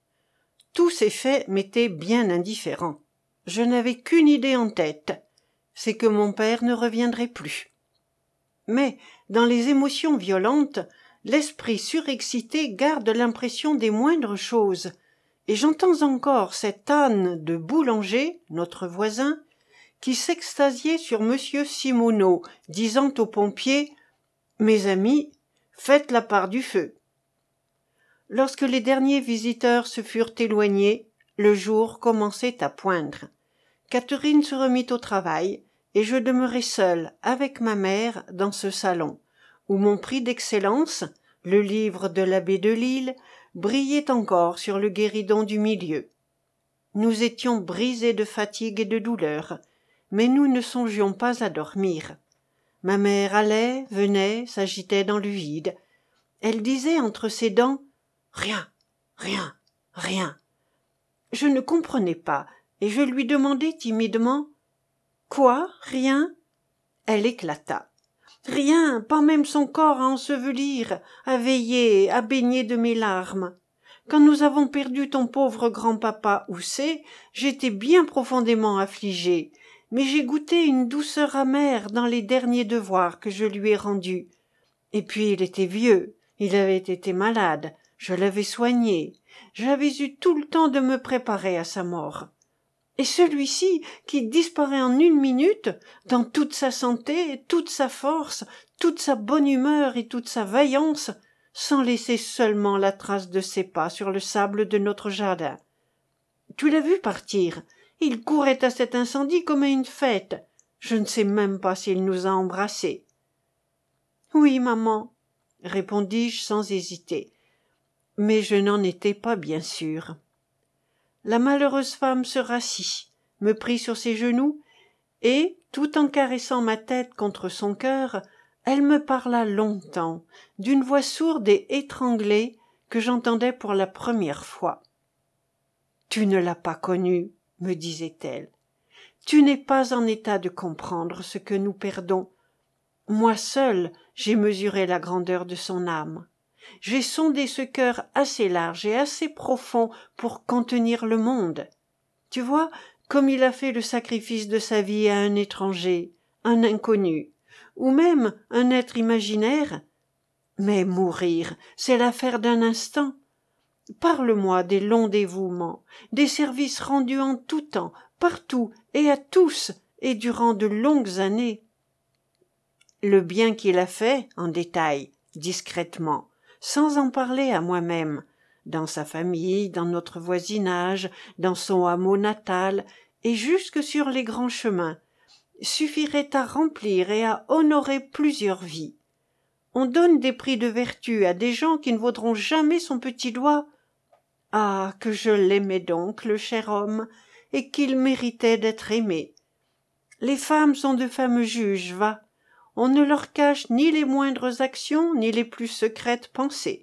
Tous ces faits m'étaient bien indifférents. Je n'avais qu'une idée en tête, c'est que mon père ne reviendrait plus. Mais, dans les émotions violentes, l'esprit surexcité garde l'impression des moindres choses, et j'entends encore cet âne de boulanger, notre voisin, qui s'extasiait sur monsieur Simoneau, disant aux pompiers « Mes amis, faites la part du feu ». Lorsque les derniers visiteurs se furent éloignés, le jour commençait à poindre. Catherine se remit au travail, et je demeurai seul avec ma mère dans ce salon, où mon prix d'excellence, le livre de l'abbé Delille, brillait encore sur le guéridon du milieu. Nous étions brisés de fatigue et de douleur, mais nous ne songions pas à dormir. Ma mère allait, venait, s'agitait dans le vide. Elle disait entre ses dents « Rien, rien, rien ». Je ne comprenais pas, et je lui demandai timidement « Quoi, rien ?» Elle éclata. « Rien, pas même son corps à ensevelir, à veiller, à baigner de mes larmes. Quand nous avons perdu ton pauvre grand-papa Housset, j'étais bien profondément affligée, mais j'ai goûté une douceur amère dans les derniers devoirs que je lui ai rendus. Et puis il était vieux, il avait été malade, je l'avais soigné, j'avais eu tout le temps de me préparer à sa mort. Et celui-ci, qui disparaît en une minute, dans toute sa santé, toute sa force, toute sa bonne humeur et toute sa vaillance, sans laisser seulement la trace de ses pas sur le sable de notre jardin. Tu l'as vu partir, il courait à cet incendie comme à une fête, je ne sais même pas s'il nous a embrassés. « Oui, maman, » répondis-je sans hésiter, mais je n'en étais pas bien sûre. La malheureuse femme se rassit, me prit sur ses genoux, et, tout en caressant ma tête contre son cœur, elle me parla longtemps, d'une voix sourde et étranglée que j'entendais pour la première fois. « Tu ne l'as pas connu, » me disait-elle. « Tu n'es pas en état de comprendre ce que nous perdons. Moi seule, j'ai mesuré la grandeur de son âme. J'ai sondé ce cœur assez large et assez profond pour contenir le monde. Tu vois, comme il a fait le sacrifice de sa vie à un étranger, un inconnu, ou même un être imaginaire. Mais mourir, c'est l'affaire d'un instant. Parle-moi des longs dévouements, des services rendus en tout temps, partout et à tous, et durant de longues années. Le bien qu'il a fait, en détail, discrètement, sans en parler à moi-même, dans sa famille, dans notre voisinage, dans son hameau natal, et jusque sur les grands chemins, suffirait à remplir et à honorer plusieurs vies. On donne des prix de vertu à des gens qui ne vaudront jamais son petit doigt. Ah, que je l'aimais donc, le cher homme, et qu'il méritait d'être aimé. Les femmes sont de fameux juges, va. On ne leur cache ni les moindres actions, ni les plus secrètes pensées.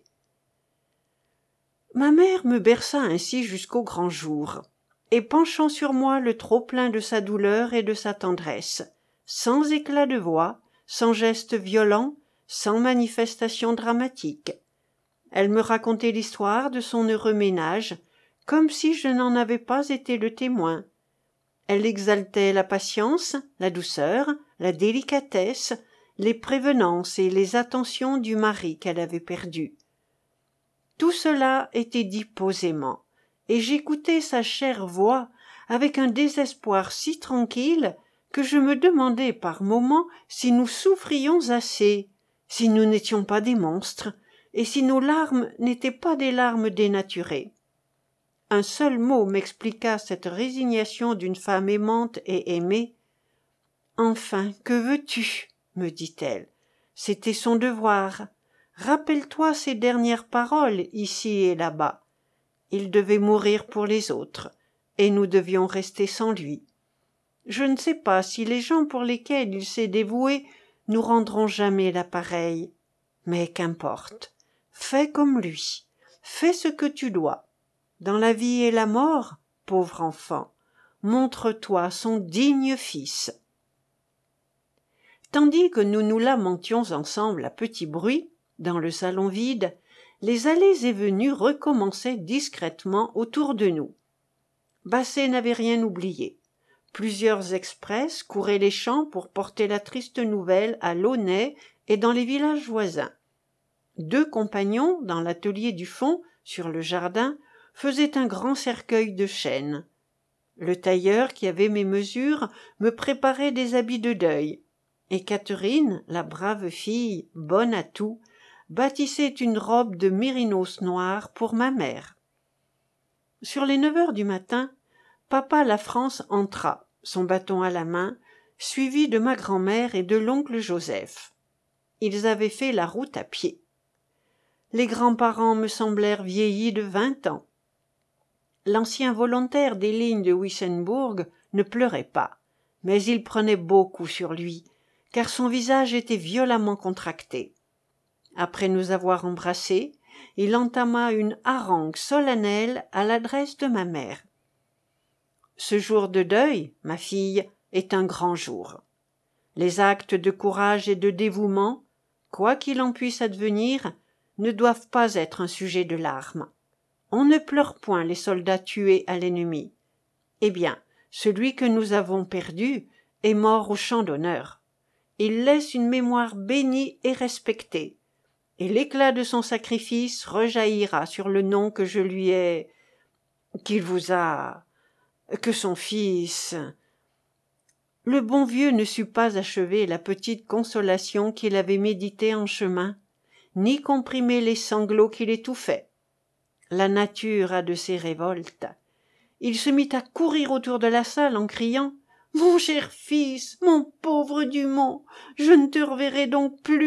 Ma mère me berça ainsi jusqu'au grand jour, et penchant sur moi le trop-plein de sa douleur et de sa tendresse, sans éclat de voix, sans geste violent, sans manifestation dramatique. Elle me racontait l'histoire de son heureux ménage, comme si je n'en avais pas été le témoin. Elle exaltait la patience, la douceur, la délicatesse, les prévenances et les attentions du mari qu'elle avait perdu. Tout cela était dit posément, et j'écoutais sa chère voix avec un désespoir si tranquille que je me demandais par moments si nous souffrions assez, si nous n'étions pas des monstres, et si nos larmes n'étaient pas des larmes dénaturées. Un seul mot m'expliqua cette résignation d'une femme aimante et aimée. « Enfin, que veux-tu » me dit-elle. C'était son devoir. Rappelle-toi ses dernières paroles ici et là-bas. Il devait mourir pour les autres, et nous devions rester sans lui. Je ne sais pas si les gens pour lesquels il s'est dévoué nous rendront jamais la pareille. Mais qu'importe. Fais comme lui. Fais ce que tu dois. Dans la vie et la mort, pauvre enfant, montre-toi son digne fils. Tandis que nous nous lamentions ensemble à petit bruit, dans le salon vide, les allées et venues recommençaient discrètement autour de nous. Basset n'avait rien oublié. Plusieurs express couraient les champs pour porter la triste nouvelle à Launay et dans les villages voisins. Deux compagnons, dans l'atelier du fond, sur le jardin, faisaient un grand cercueil de chêne. Le tailleur qui avait mes mesures me préparait des habits de deuil, et Catherine, la brave fille, bonne à tout, bâtissait une robe de mérinos noir pour ma mère. Sur les neuf heures du matin, papa La France entra, son bâton à la main, suivi de ma grand-mère et de l'oncle Joseph. Ils avaient fait la route à pied. Les grands-parents me semblèrent vieillis de vingt ans. L'ancien volontaire des lignes de Wissembourg ne pleurait pas, mais il prenait beaucoup sur lui, car son visage était violemment contracté. Après nous avoir embrassés, il entama une harangue solennelle à l'adresse de ma mère. Ce jour de deuil, ma fille, est un grand jour. Les actes de courage et de dévouement, quoi qu'il en puisse advenir, ne doivent pas être un sujet de larmes. On ne pleure point les soldats tués à l'ennemi. Eh bien, celui que nous avons perdu est mort au champ d'honneur. Il laisse une mémoire bénie et respectée, et l'éclat de son sacrifice rejaillira sur le nom que je lui ai... qu'il vous a... que son fils... Le bon vieux ne sut pas achever la petite consolation qu'il avait méditée en chemin, ni comprimer les sanglots qui l'étouffaient. La nature a de ces révoltes. Il se mit à courir autour de la salle en criant « Mon cher fils, mon pauvre Dumont, je ne te reverrai donc plus !»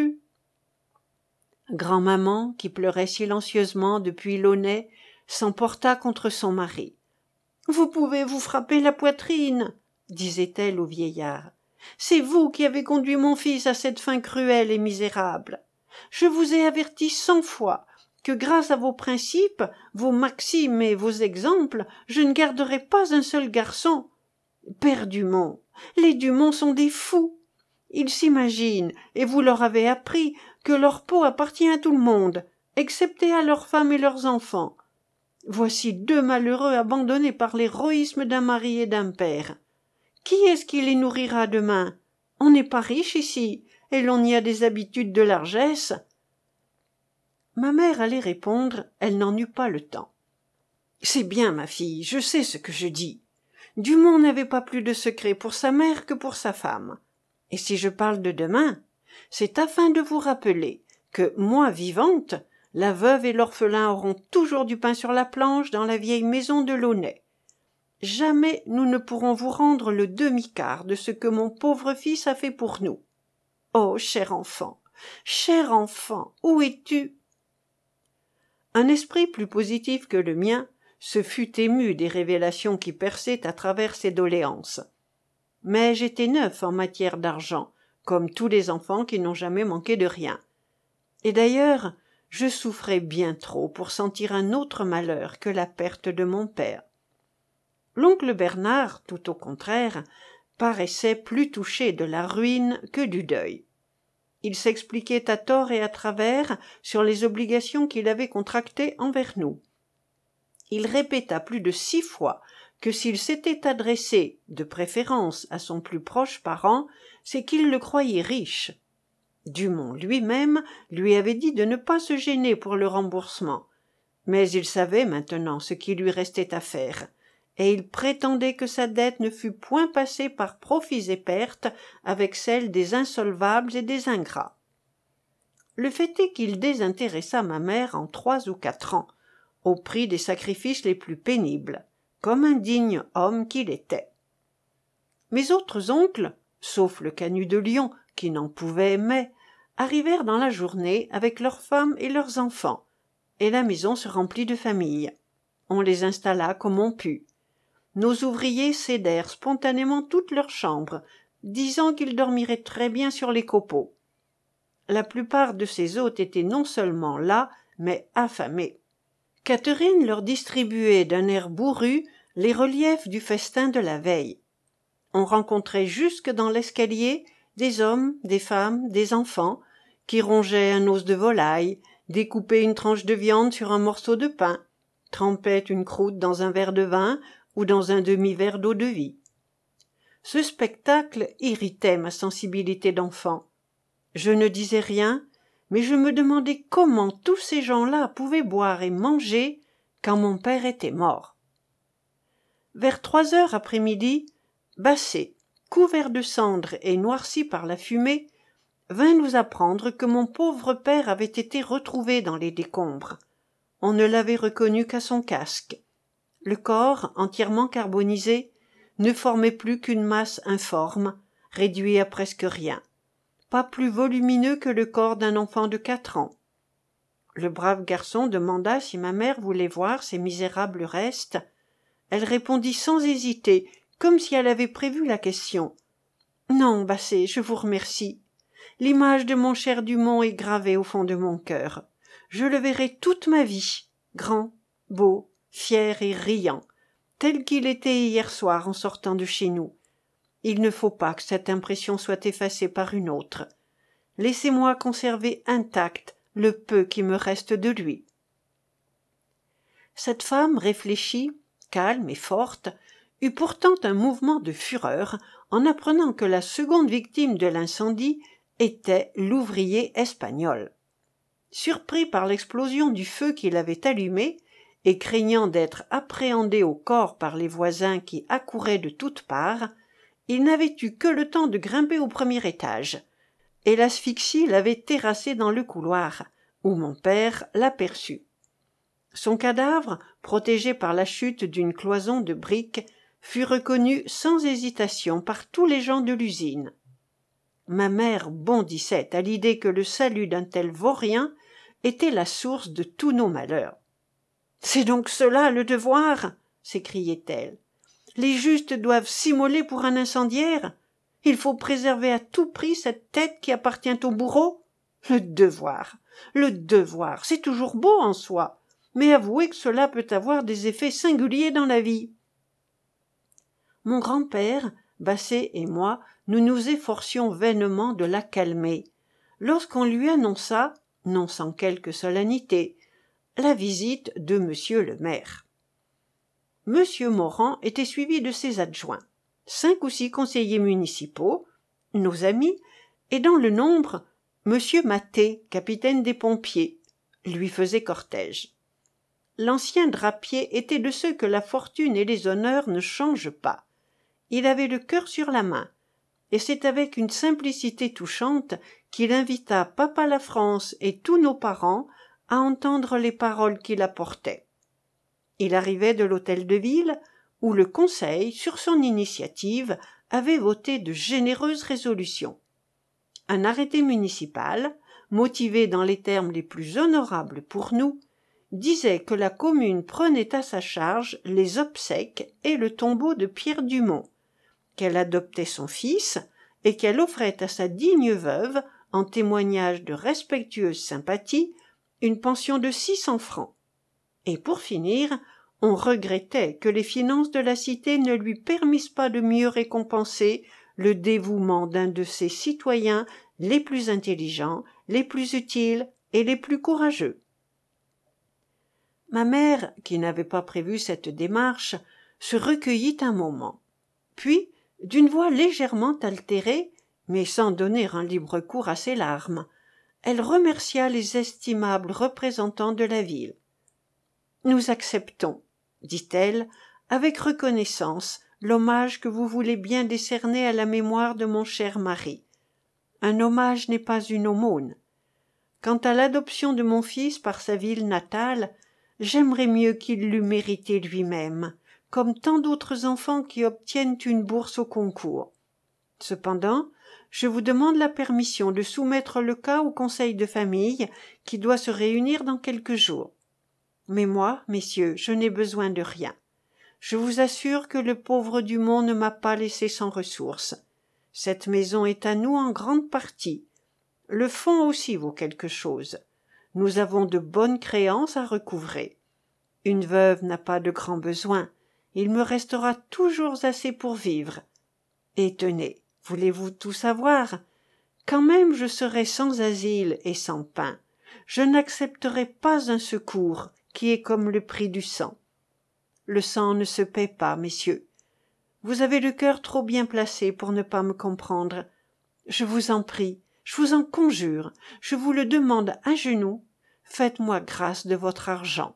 Grand-maman, qui pleurait silencieusement depuis Launay, s'emporta contre son mari. « Vous pouvez vous frapper la poitrine !» disait-elle au vieillard. « C'est vous qui avez conduit mon fils à cette fin cruelle et misérable. Je vous ai averti cent fois que grâce à vos principes, vos maximes et vos exemples, je ne garderai pas un seul garçon. Père Dumont, les Dumont sont des fous. Ils s'imaginent, et vous leur avez appris, que leur peau appartient à tout le monde, excepté à leurs femmes et leurs enfants. Voici deux malheureux abandonnés par l'héroïsme d'un mari et d'un père. Qui est-ce qui les nourrira demain? On n'est pas riche ici, et l'on y a des habitudes de largesse. » Ma mère allait répondre, elle n'en eut pas le temps. « C'est bien, ma fille, je sais ce que je dis. Dumont n'avait pas plus de secret pour sa mère que pour sa femme. Et si je parle de demain, c'est afin de vous rappeler que, moi vivante, la veuve et l'orphelin auront toujours du pain sur la planche dans la vieille maison de Launay. Jamais nous ne pourrons vous rendre le demi-quart de ce que mon pauvre fils a fait pour nous. Oh, cher enfant, cher enfant, où es-tu? Un esprit plus positif que le mien se fût ému des révélations qui perçaient à travers ces doléances. Mais j'étais neuf en matière d'argent, comme tous les enfants qui n'ont jamais manqué de rien. Et d'ailleurs, je souffrais bien trop pour sentir un autre malheur que la perte de mon père. L'oncle Bernard, tout au contraire, paraissait plus touché de la ruine que du deuil. Il s'expliquait à tort et à travers sur les obligations qu'il avait contractées envers nous. Il répéta plus de six fois que s'il s'était adressé, de préférence, à son plus proche parent, c'est qu'il le croyait riche. Dumont lui-même lui avait dit de ne pas se gêner pour le remboursement, mais il savait maintenant ce qui lui restait à faire, et il prétendait que sa dette ne fût point passée par profits et pertes avec celle des insolvables et des ingrats. Le fait est qu'il désintéressa ma mère en trois ou quatre ans, au prix des sacrifices les plus pénibles, comme un digne homme qu'il était. Mes autres oncles, sauf le Canut de Lyon, qui n'en pouvait mais, arrivèrent dans la journée avec leurs femmes et leurs enfants, et la maison se remplit de familles. On les installa comme on put. Nos ouvriers cédèrent spontanément toutes leurs chambres, disant qu'ils dormiraient très bien sur les copeaux. La plupart de ces hôtes étaient non seulement las, mais affamés. Catherine leur distribuait d'un air bourru les reliefs du festin de la veille. On rencontrait jusque dans l'escalier des hommes, des femmes, des enfants, qui rongeaient un os de volaille, découpaient une tranche de viande sur un morceau de pain, trempaient une croûte dans un verre de vin ou dans un demi-verre d'eau-de-vie. Ce spectacle irritait ma sensibilité d'enfant. Je ne disais rien, mais je me demandais comment tous ces gens-là pouvaient boire et manger quand mon père était mort. Vers trois heures après-midi, Basset, couvert de cendres et noirci par la fumée, vint nous apprendre que mon pauvre père avait été retrouvé dans les décombres. On ne l'avait reconnu qu'à son casque. Le corps, entièrement carbonisé, ne formait plus qu'une masse informe, réduit à presque rien, pas plus volumineux que le corps d'un enfant de quatre ans. Le brave garçon demanda si ma mère voulait voir ces misérables restes. Elle répondit sans hésiter, comme si elle avait prévu la question. « Non, Basset, je vous remercie. L'image de mon cher Dumont est gravée au fond de mon cœur. Je le verrai toute ma vie, grand, beau, fier et riant, tel qu'il était hier soir en sortant de chez nous. Il ne faut pas que cette impression soit effacée par une autre. Laissez-moi conserver intact le peu qui me reste de lui. » Cette femme réfléchie, calme et forte, eut pourtant un mouvement de fureur en apprenant que la seconde victime de l'incendie était l'ouvrier espagnol. Surpris par l'explosion du feu qu'il avait allumé, et craignant d'être appréhendé au corps par les voisins qui accouraient de toutes parts, il n'avait eu que le temps de grimper au premier étage, et l'asphyxie l'avait terrassé dans le couloir, où mon père l'aperçut. Son cadavre, protégé par la chute d'une cloison de briques, fut reconnu sans hésitation par tous les gens de l'usine. Ma mère bondissait à l'idée que le salut d'un tel vaurien était la source de tous nos malheurs. « C'est donc cela le devoir » s'écriait-elle. « Les justes doivent s'immoler pour un incendiaire. Il faut préserver à tout prix cette tête qui appartient au bourreau. Le devoir, le devoir, c'est toujours beau en soi, mais avouez que cela peut avoir des effets singuliers dans la vie. » Mon grand-père, Basset et moi, nous nous efforcions vainement de la calmer, lorsqu'on lui annonça, non sans quelque solennité, la visite de monsieur le maire. Monsieur Morand était suivi de ses adjoints, cinq ou six conseillers municipaux, nos amis, et dans le nombre, monsieur Mathé, capitaine des pompiers, lui faisait cortège. L'ancien drapier était de ceux que la fortune et les honneurs ne changent pas. Il avait le cœur sur la main, et c'est avec une simplicité touchante qu'il invita papa la France et tous nos parents à entendre les paroles qu'il apportait. Il arrivait de l'hôtel de ville, où le conseil, sur son initiative, avait voté de généreuses résolutions. Un arrêté municipal, motivé dans les termes les plus honorables pour nous, disait que la commune prenait à sa charge les obsèques et le tombeau de Pierre Dumont, qu'elle adoptait son fils et qu'elle offrait à sa digne veuve, en témoignage de respectueuse sympathie, une pension de six cents francs. Et pour finir, on regrettait que les finances de la cité ne lui permissent pas de mieux récompenser le dévouement d'un de ses citoyens les plus intelligents, les plus utiles et les plus courageux. Ma mère, qui n'avait pas prévu cette démarche, se recueillit un moment. Puis, d'une voix légèrement altérée, mais sans donner un libre cours à ses larmes, elle remercia les estimables représentants de la ville. « Nous acceptons, » dit-elle, avec reconnaissance, l'hommage que vous voulez bien décerner à la mémoire de mon cher mari. Un hommage n'est pas une aumône. Quant à l'adoption de mon fils par sa ville natale, j'aimerais mieux qu'il l'eût mérité lui-même, comme tant d'autres enfants qui obtiennent une bourse au concours. Cependant, je vous demande la permission de soumettre le cas au conseil de famille qui doit se réunir dans quelques jours. Mais moi, messieurs, je n'ai besoin de rien. Je vous assure que le pauvre Dumont ne m'a pas laissé sans ressources. Cette maison est à nous en grande partie. Le fonds aussi vaut quelque chose. Nous avons de bonnes créances à recouvrer. Une veuve n'a pas de grands besoins. Il me restera toujours assez pour vivre. Et tenez, voulez-vous tout savoir? Quand même je serai sans asile et sans pain. Je n'accepterai pas un secours qui est comme le prix du sang. Le sang ne se paie pas, messieurs. Vous avez le cœur trop bien placé pour ne pas me comprendre. Je vous en prie, je vous en conjure, je vous le demande à genoux, faites-moi grâce de votre argent.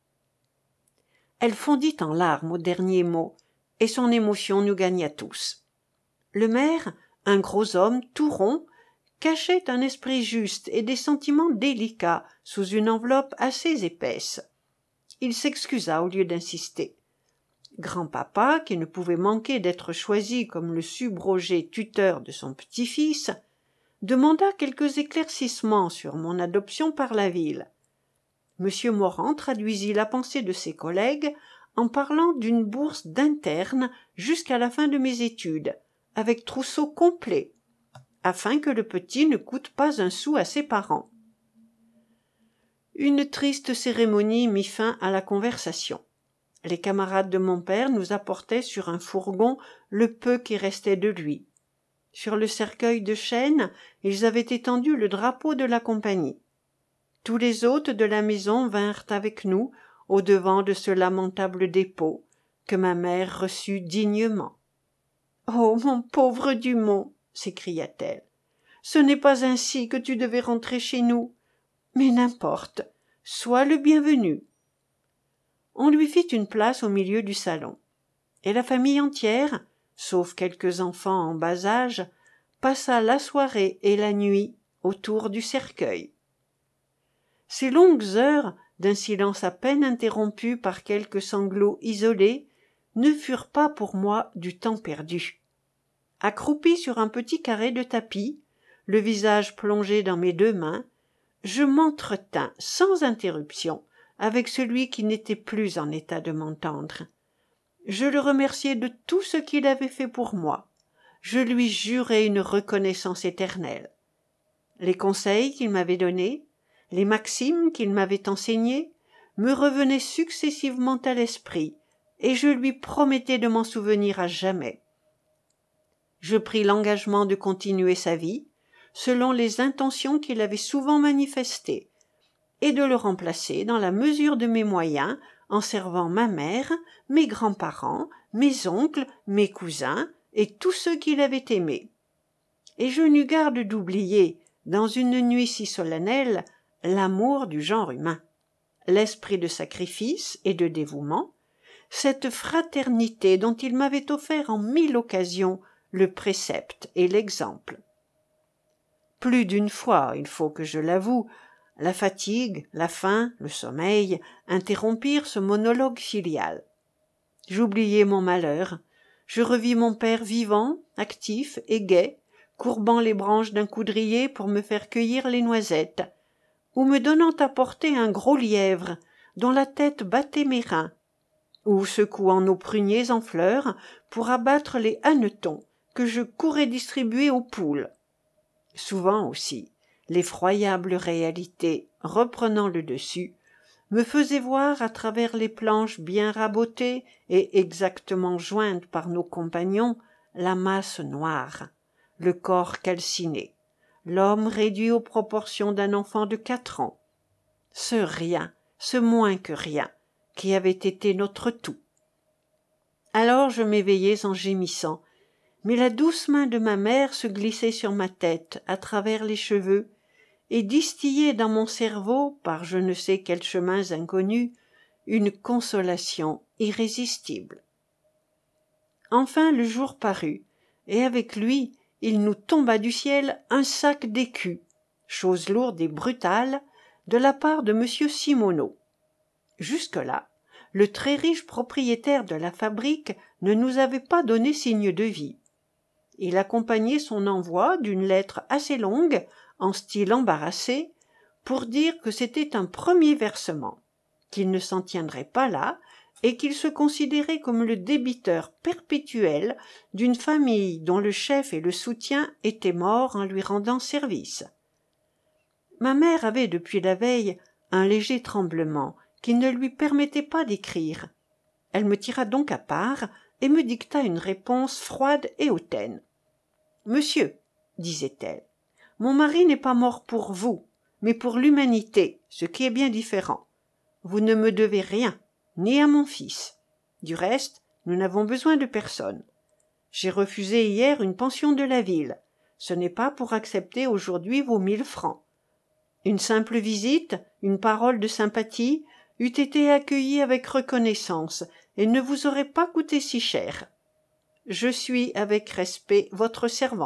Elle fondit en larmes au dernier mot, et son émotion nous gagna tous. Le maire, un gros homme tout rond, cachait un esprit juste et des sentiments délicats sous une enveloppe assez épaisse. Il s'excusa au lieu d'insister. Grand-papa, qui ne pouvait manquer d'être choisi comme le subrogé tuteur de son petit-fils, demanda quelques éclaircissements sur mon adoption par la ville. Monsieur Morand traduisit la pensée de ses collègues en parlant d'une bourse d'interne jusqu'à la fin de mes études, avec trousseau complet, afin que le petit ne coûte pas un sou à ses parents. Une triste cérémonie mit fin à la conversation. Les camarades de mon père nous apportaient sur un fourgon le peu qui restait de lui. Sur le cercueil de chêne, ils avaient étendu le drapeau de la compagnie. Tous les hôtes de la maison vinrent avec nous au-devant de ce lamentable dépôt, que ma mère reçut dignement. « Oh, mon pauvre Dumont !» s'écria-t-elle. « Ce n'est pas ainsi que tu devais rentrer chez nous. Mais n'importe, sois le bienvenu. » On lui fit une place au milieu du salon, et la famille entière, sauf quelques enfants en bas âge, passa la soirée et la nuit autour du cercueil. Ces longues heures, d'un silence à peine interrompu par quelques sanglots isolés, ne furent pas pour moi du temps perdu. Accroupi sur un petit carré de tapis, le visage plongé dans mes deux mains, je m'entretins sans interruption avec celui qui n'était plus en état de m'entendre. Je le remerciai de tout ce qu'il avait fait pour moi. Je lui jurai une reconnaissance éternelle. Les conseils qu'il m'avait donnés, les maximes qu'il m'avait enseignées, me revenaient successivement à l'esprit, et je lui promettais de m'en souvenir à jamais. Je pris l'engagement de continuer sa vie, selon les intentions qu'il avait souvent manifestées, et de le remplacer dans la mesure de mes moyens, en servant ma mère, mes grands-parents, mes oncles, mes cousins, et tous ceux qu'il avait aimés. Et je n'eus garde d'oublier, dans une nuit si solennelle, l'amour du genre humain, l'esprit de sacrifice et de dévouement, cette fraternité dont il m'avait offert en mille occasions le précepte et l'exemple. Plus d'une fois, il faut que je l'avoue, la fatigue, la faim, le sommeil interrompirent ce monologue filial. J'oubliai mon malheur, je revis mon père vivant, actif et gai, courbant les branches d'un coudrier pour me faire cueillir les noisettes, ou me donnant à porter un gros lièvre dont la tête battait mes reins, ou secouant nos pruniers en fleurs pour abattre les hannetons que je courais distribuer aux poules. Souvent aussi, l'effroyable réalité, reprenant le dessus, me faisait voir à travers les planches bien rabotées et exactement jointes par nos compagnons la masse noire, le corps calciné, l'homme réduit aux proportions d'un enfant de quatre ans, ce rien, ce moins que rien, qui avait été notre tout. Alors je m'éveillais en gémissant, mais la douce main de ma mère se glissait sur ma tête à travers les cheveux et distillait dans mon cerveau, par je ne sais quels chemins inconnus, une consolation irrésistible. Enfin le jour parut, et avec lui il nous tomba du ciel un sac d'écus, chose lourde et brutale, de la part de monsieur Simoneau. Jusque-là, le très riche propriétaire de la fabrique ne nous avait pas donné signe de vie. Il accompagnait son envoi d'une lettre assez longue, en style embarrassé, pour dire que c'était un premier versement, qu'il ne s'en tiendrait pas là, et qu'il se considérait comme le débiteur perpétuel d'une famille dont le chef et le soutien étaient morts en lui rendant service. Ma mère avait depuis la veille un léger tremblement qui ne lui permettait pas d'écrire. Elle me tira donc à part et me dicta une réponse froide et hautaine. « Monsieur, disait-elle, mon mari n'est pas mort pour vous, mais pour l'humanité, ce qui est bien différent. Vous ne me devez rien, ni à mon fils. Du reste, nous n'avons besoin de personne. J'ai refusé hier une pension de la ville. Ce n'est pas pour accepter aujourd'hui vos mille francs. Une simple visite, une parole de sympathie, eût été accueillie avec reconnaissance et ne vous aurait pas coûté si cher. Je suis avec respect votre servante. »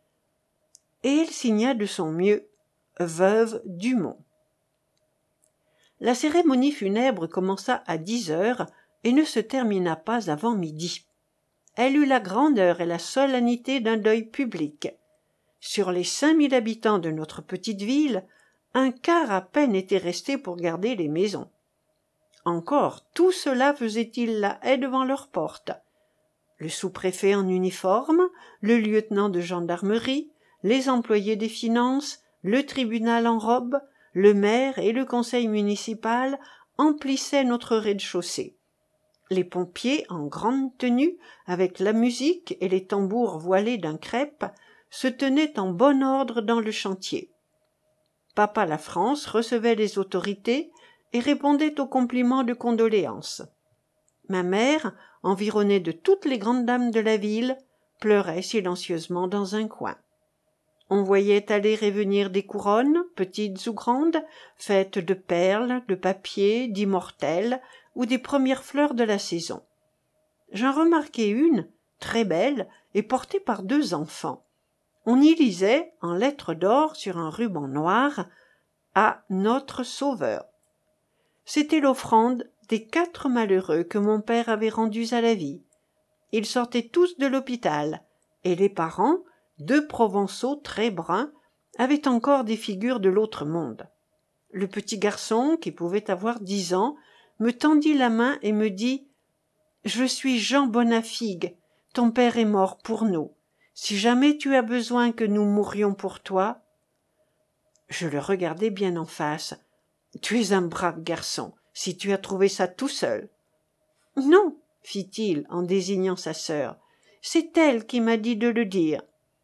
Et elle signa de son mieux « Veuve Dumont ». La cérémonie funèbre commença à dix heures et ne se termina pas avant midi. Elle eut la grandeur et la solennité d'un deuil public. Sur les cinq mille habitants de notre petite ville, un quart à peine était resté pour garder les maisons. Encore tout cela faisait-il la haie devant leur porte. Le sous-préfet en uniforme, le lieutenant de gendarmerie, les employés des finances, le tribunal en robe, le maire et le conseil municipal emplissaient notre rez-de-chaussée. Les pompiers, en grande tenue, avec la musique et les tambours voilés d'un crêpe, se tenaient en bon ordre dans le chantier. Papa la France recevait les autorités et répondait aux compliments de condoléances. Ma mère, environnée de toutes les grandes dames de la ville, pleurait silencieusement dans un coin. On voyait aller et venir des couronnes, petites ou grandes, faites de perles, de papier, d'immortelles ou des premières fleurs de la saison. J'en remarquai une, très belle, et portée par deux enfants. On y lisait, en lettres d'or sur un ruban noir, « À notre Sauveur ». C'était l'offrande des quatre malheureux que mon père avait rendus à la vie. Ils sortaient tous de l'hôpital, et les parents, deux Provençaux très bruns, avaient encore des figures de l'autre monde. Le petit garçon, qui pouvait avoir dix ans, me tendit la main et me dit « Je suis Jean Bonafigue, ton père est mort pour nous. Si jamais tu as besoin que nous mourions pour toi… » Je le regardai bien en face. « Tu es un brave garçon, si tu as trouvé ça tout seul. »« Non, fit-il en désignant sa sœur, c'est elle qui m'a dit de le dire. »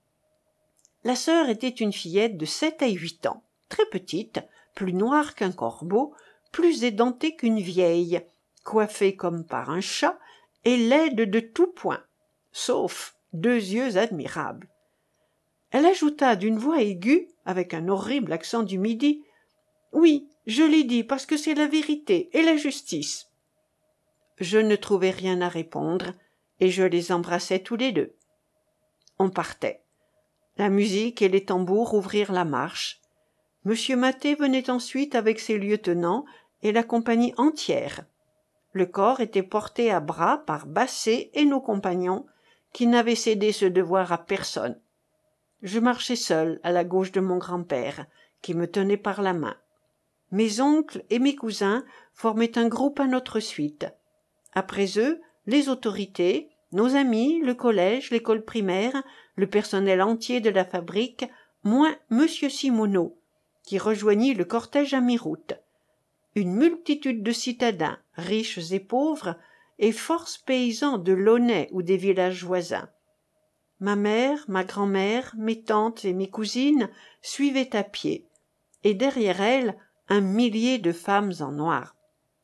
La sœur était une fillette de sept à huit ans, très petite, plus noire qu'un corbeau, plus édentée qu'une vieille, coiffée comme par un chat et laide de tout point, sauf deux yeux admirables. Elle ajouta d'une voix aiguë, avec un horrible accent du Midi, « Oui, je l'ai dit parce que c'est la vérité et la justice. » Je ne trouvai rien à répondre, et je les embrassai tous les deux. On partait. La musique et les tambours ouvrirent la marche. Monsieur Maté venait ensuite avec ses lieutenants et la compagnie entière. Le corps était porté à bras par Basset et nos compagnons, qui n'avaient cédé ce devoir à personne. Je marchais seul à la gauche de mon grand-père, qui me tenait par la main. Mes oncles et mes cousins formaient un groupe à notre suite. Après eux, les autorités, nos amis, le collège, l'école primaire, le personnel entier de la fabrique, moins monsieur Simoneau, qui rejoignit le cortège à mi-route. Une multitude de citadins, riches et pauvres, et force paysans de Launay ou des villages voisins. Ma mère, ma grand-mère, mes tantes et mes cousines suivaient à pied, et derrière elles, un millier de femmes en noir.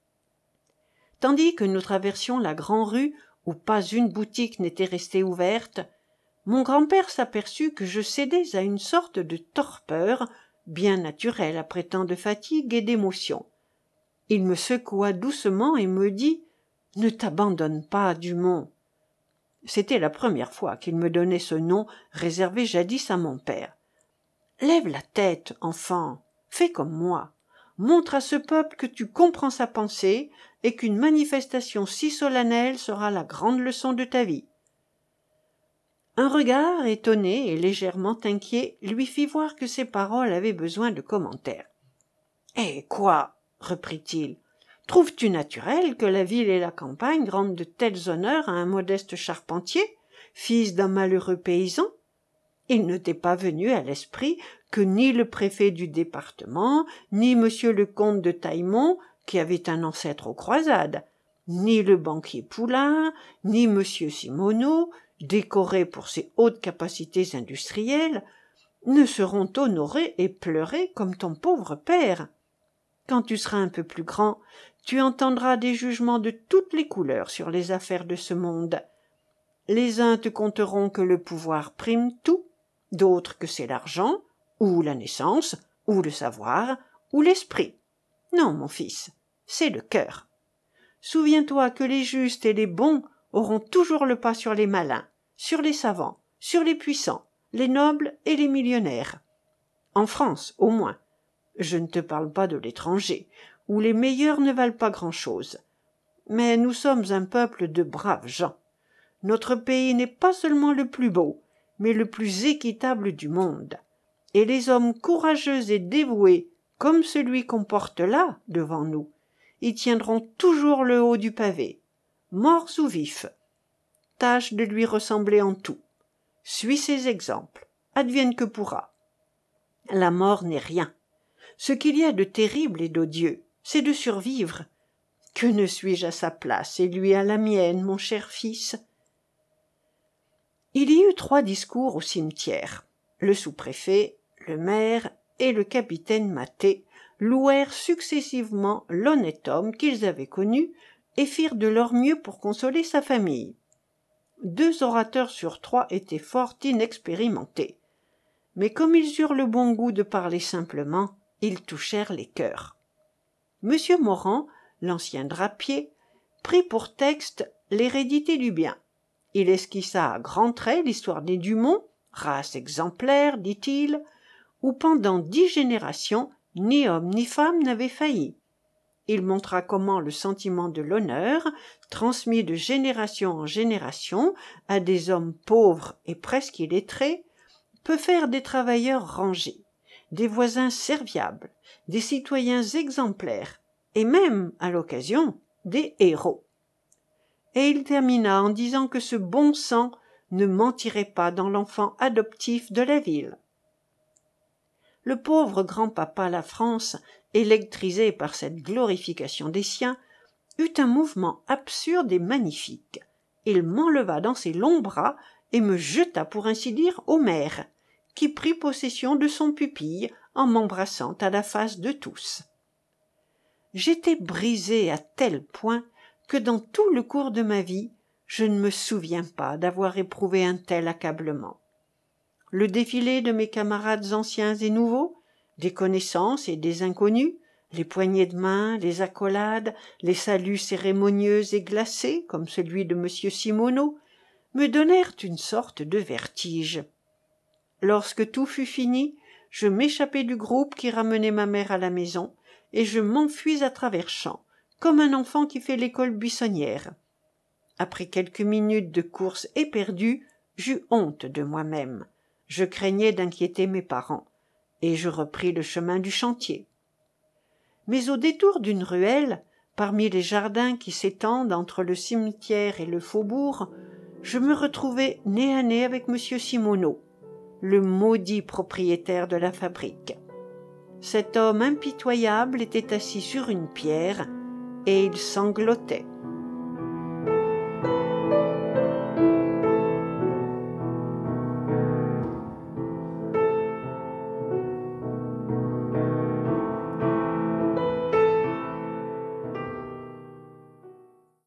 Tandis que nous traversions la grande-rue, où pas une boutique n'était restée ouverte, mon grand-père s'aperçut que je cédais à une sorte de torpeur, bien naturelle après tant de fatigue et d'émotion. Il me secoua doucement et me dit « Ne t'abandonne pas, Dumont ». C'était la première fois qu'il me donnait ce nom réservé jadis à mon père. « Lève la tête, enfant, fais comme moi. Montre à ce peuple que tu comprends sa pensée et qu'une manifestation si solennelle sera la grande leçon de ta vie. » Un regard étonné et légèrement inquiet lui fit voir que ces paroles avaient besoin de commentaires. « Eh quoi ?» reprit-il. « Trouves-tu naturel que la ville et la campagne rendent de tels honneurs à un modeste charpentier, fils d'un malheureux paysan ? Il ne t'est pas venu à l'esprit que ni le préfet du département, ni monsieur le comte de Taillemont, qui avait un ancêtre aux croisades, ni le banquier Poulain, ni monsieur Simoneau, décoré pour ses hautes capacités industrielles, ne seront honorés et pleurés comme ton pauvre père. Quand tu seras un peu plus grand, tu entendras des jugements de toutes les couleurs sur les affaires de ce monde. Les uns te conteront que le pouvoir prime tout, d'autres que c'est l'argent, ou la naissance, ou le savoir, ou l'esprit. Non, mon fils, c'est le cœur. Souviens-toi que les justes et les bons auront toujours le pas sur les malins, sur les savants, sur les puissants, les nobles et les millionnaires. En France, au moins. Je ne te parle pas de l'étranger, où les meilleurs ne valent pas grand-chose. Mais nous sommes un peuple de braves gens. Notre pays n'est pas seulement le plus beau, mais le plus équitable du monde. Et les hommes courageux et dévoués, comme celui qu'on porte là, devant nous, y tiendront toujours le haut du pavé, morts ou vifs. Tâche de lui ressembler en tout. Suis ses exemples, advienne que pourra. La mort n'est rien. Ce qu'il y a de terrible et d'odieux, c'est de survivre. Que ne suis-je à sa place et lui à la mienne, mon cher fils ? Il y eut trois discours au cimetière. Le sous-préfet, le maire et le capitaine Maté louèrent successivement l'honnête homme qu'ils avaient connu et firent de leur mieux pour consoler sa famille. Deux orateurs sur trois étaient fort inexpérimentés. Mais comme ils eurent le bon goût de parler simplement, ils touchèrent les cœurs. Monsieur Morand, l'ancien drapier, prit pour texte l'hérédité du bien. Il esquissa à grands traits l'histoire des Dumont, race exemplaire, dit-il, où pendant dix générations, ni homme ni femme n'avait failli. Il montra comment le sentiment de l'honneur, transmis de génération en génération à des hommes pauvres et presque illettrés, peut faire des travailleurs rangés, des voisins serviables, des citoyens exemplaires, et même, à l'occasion, des héros. Et il termina en disant que ce bon sang ne mentirait pas dans l'enfant adoptif de la ville. Le pauvre grand-papa La France, électrisé par cette glorification des siens, eut un mouvement absurde et magnifique. Il m'enleva dans ses longs bras et me jeta pour ainsi dire au maire, qui prit possession de son pupille en m'embrassant à la face de tous. J'étais brisé à tel point que dans tout le cours de ma vie, je ne me souviens pas d'avoir éprouvé un tel accablement. Le défilé de mes camarades anciens et nouveaux, des connaissances et des inconnus, les poignées de main, les accolades, les saluts cérémonieux et glacés, comme celui de monsieur Simoneau, me donnèrent une sorte de vertige. Lorsque tout fut fini, je m'échappai du groupe qui ramenait ma mère à la maison, et je m'enfuis à travers champs, comme un enfant qui fait l'école buissonnière. Après quelques minutes de course éperdue, j'eus honte de moi-même. Je craignais d'inquiéter mes parents, et je repris le chemin du chantier. Mais au détour d'une ruelle, parmi les jardins qui s'étendent entre le cimetière et le faubourg, je me retrouvai nez à nez avec monsieur Simoneau, le maudit propriétaire de la fabrique. Cet homme impitoyable était assis sur une pierre, et il sanglotait.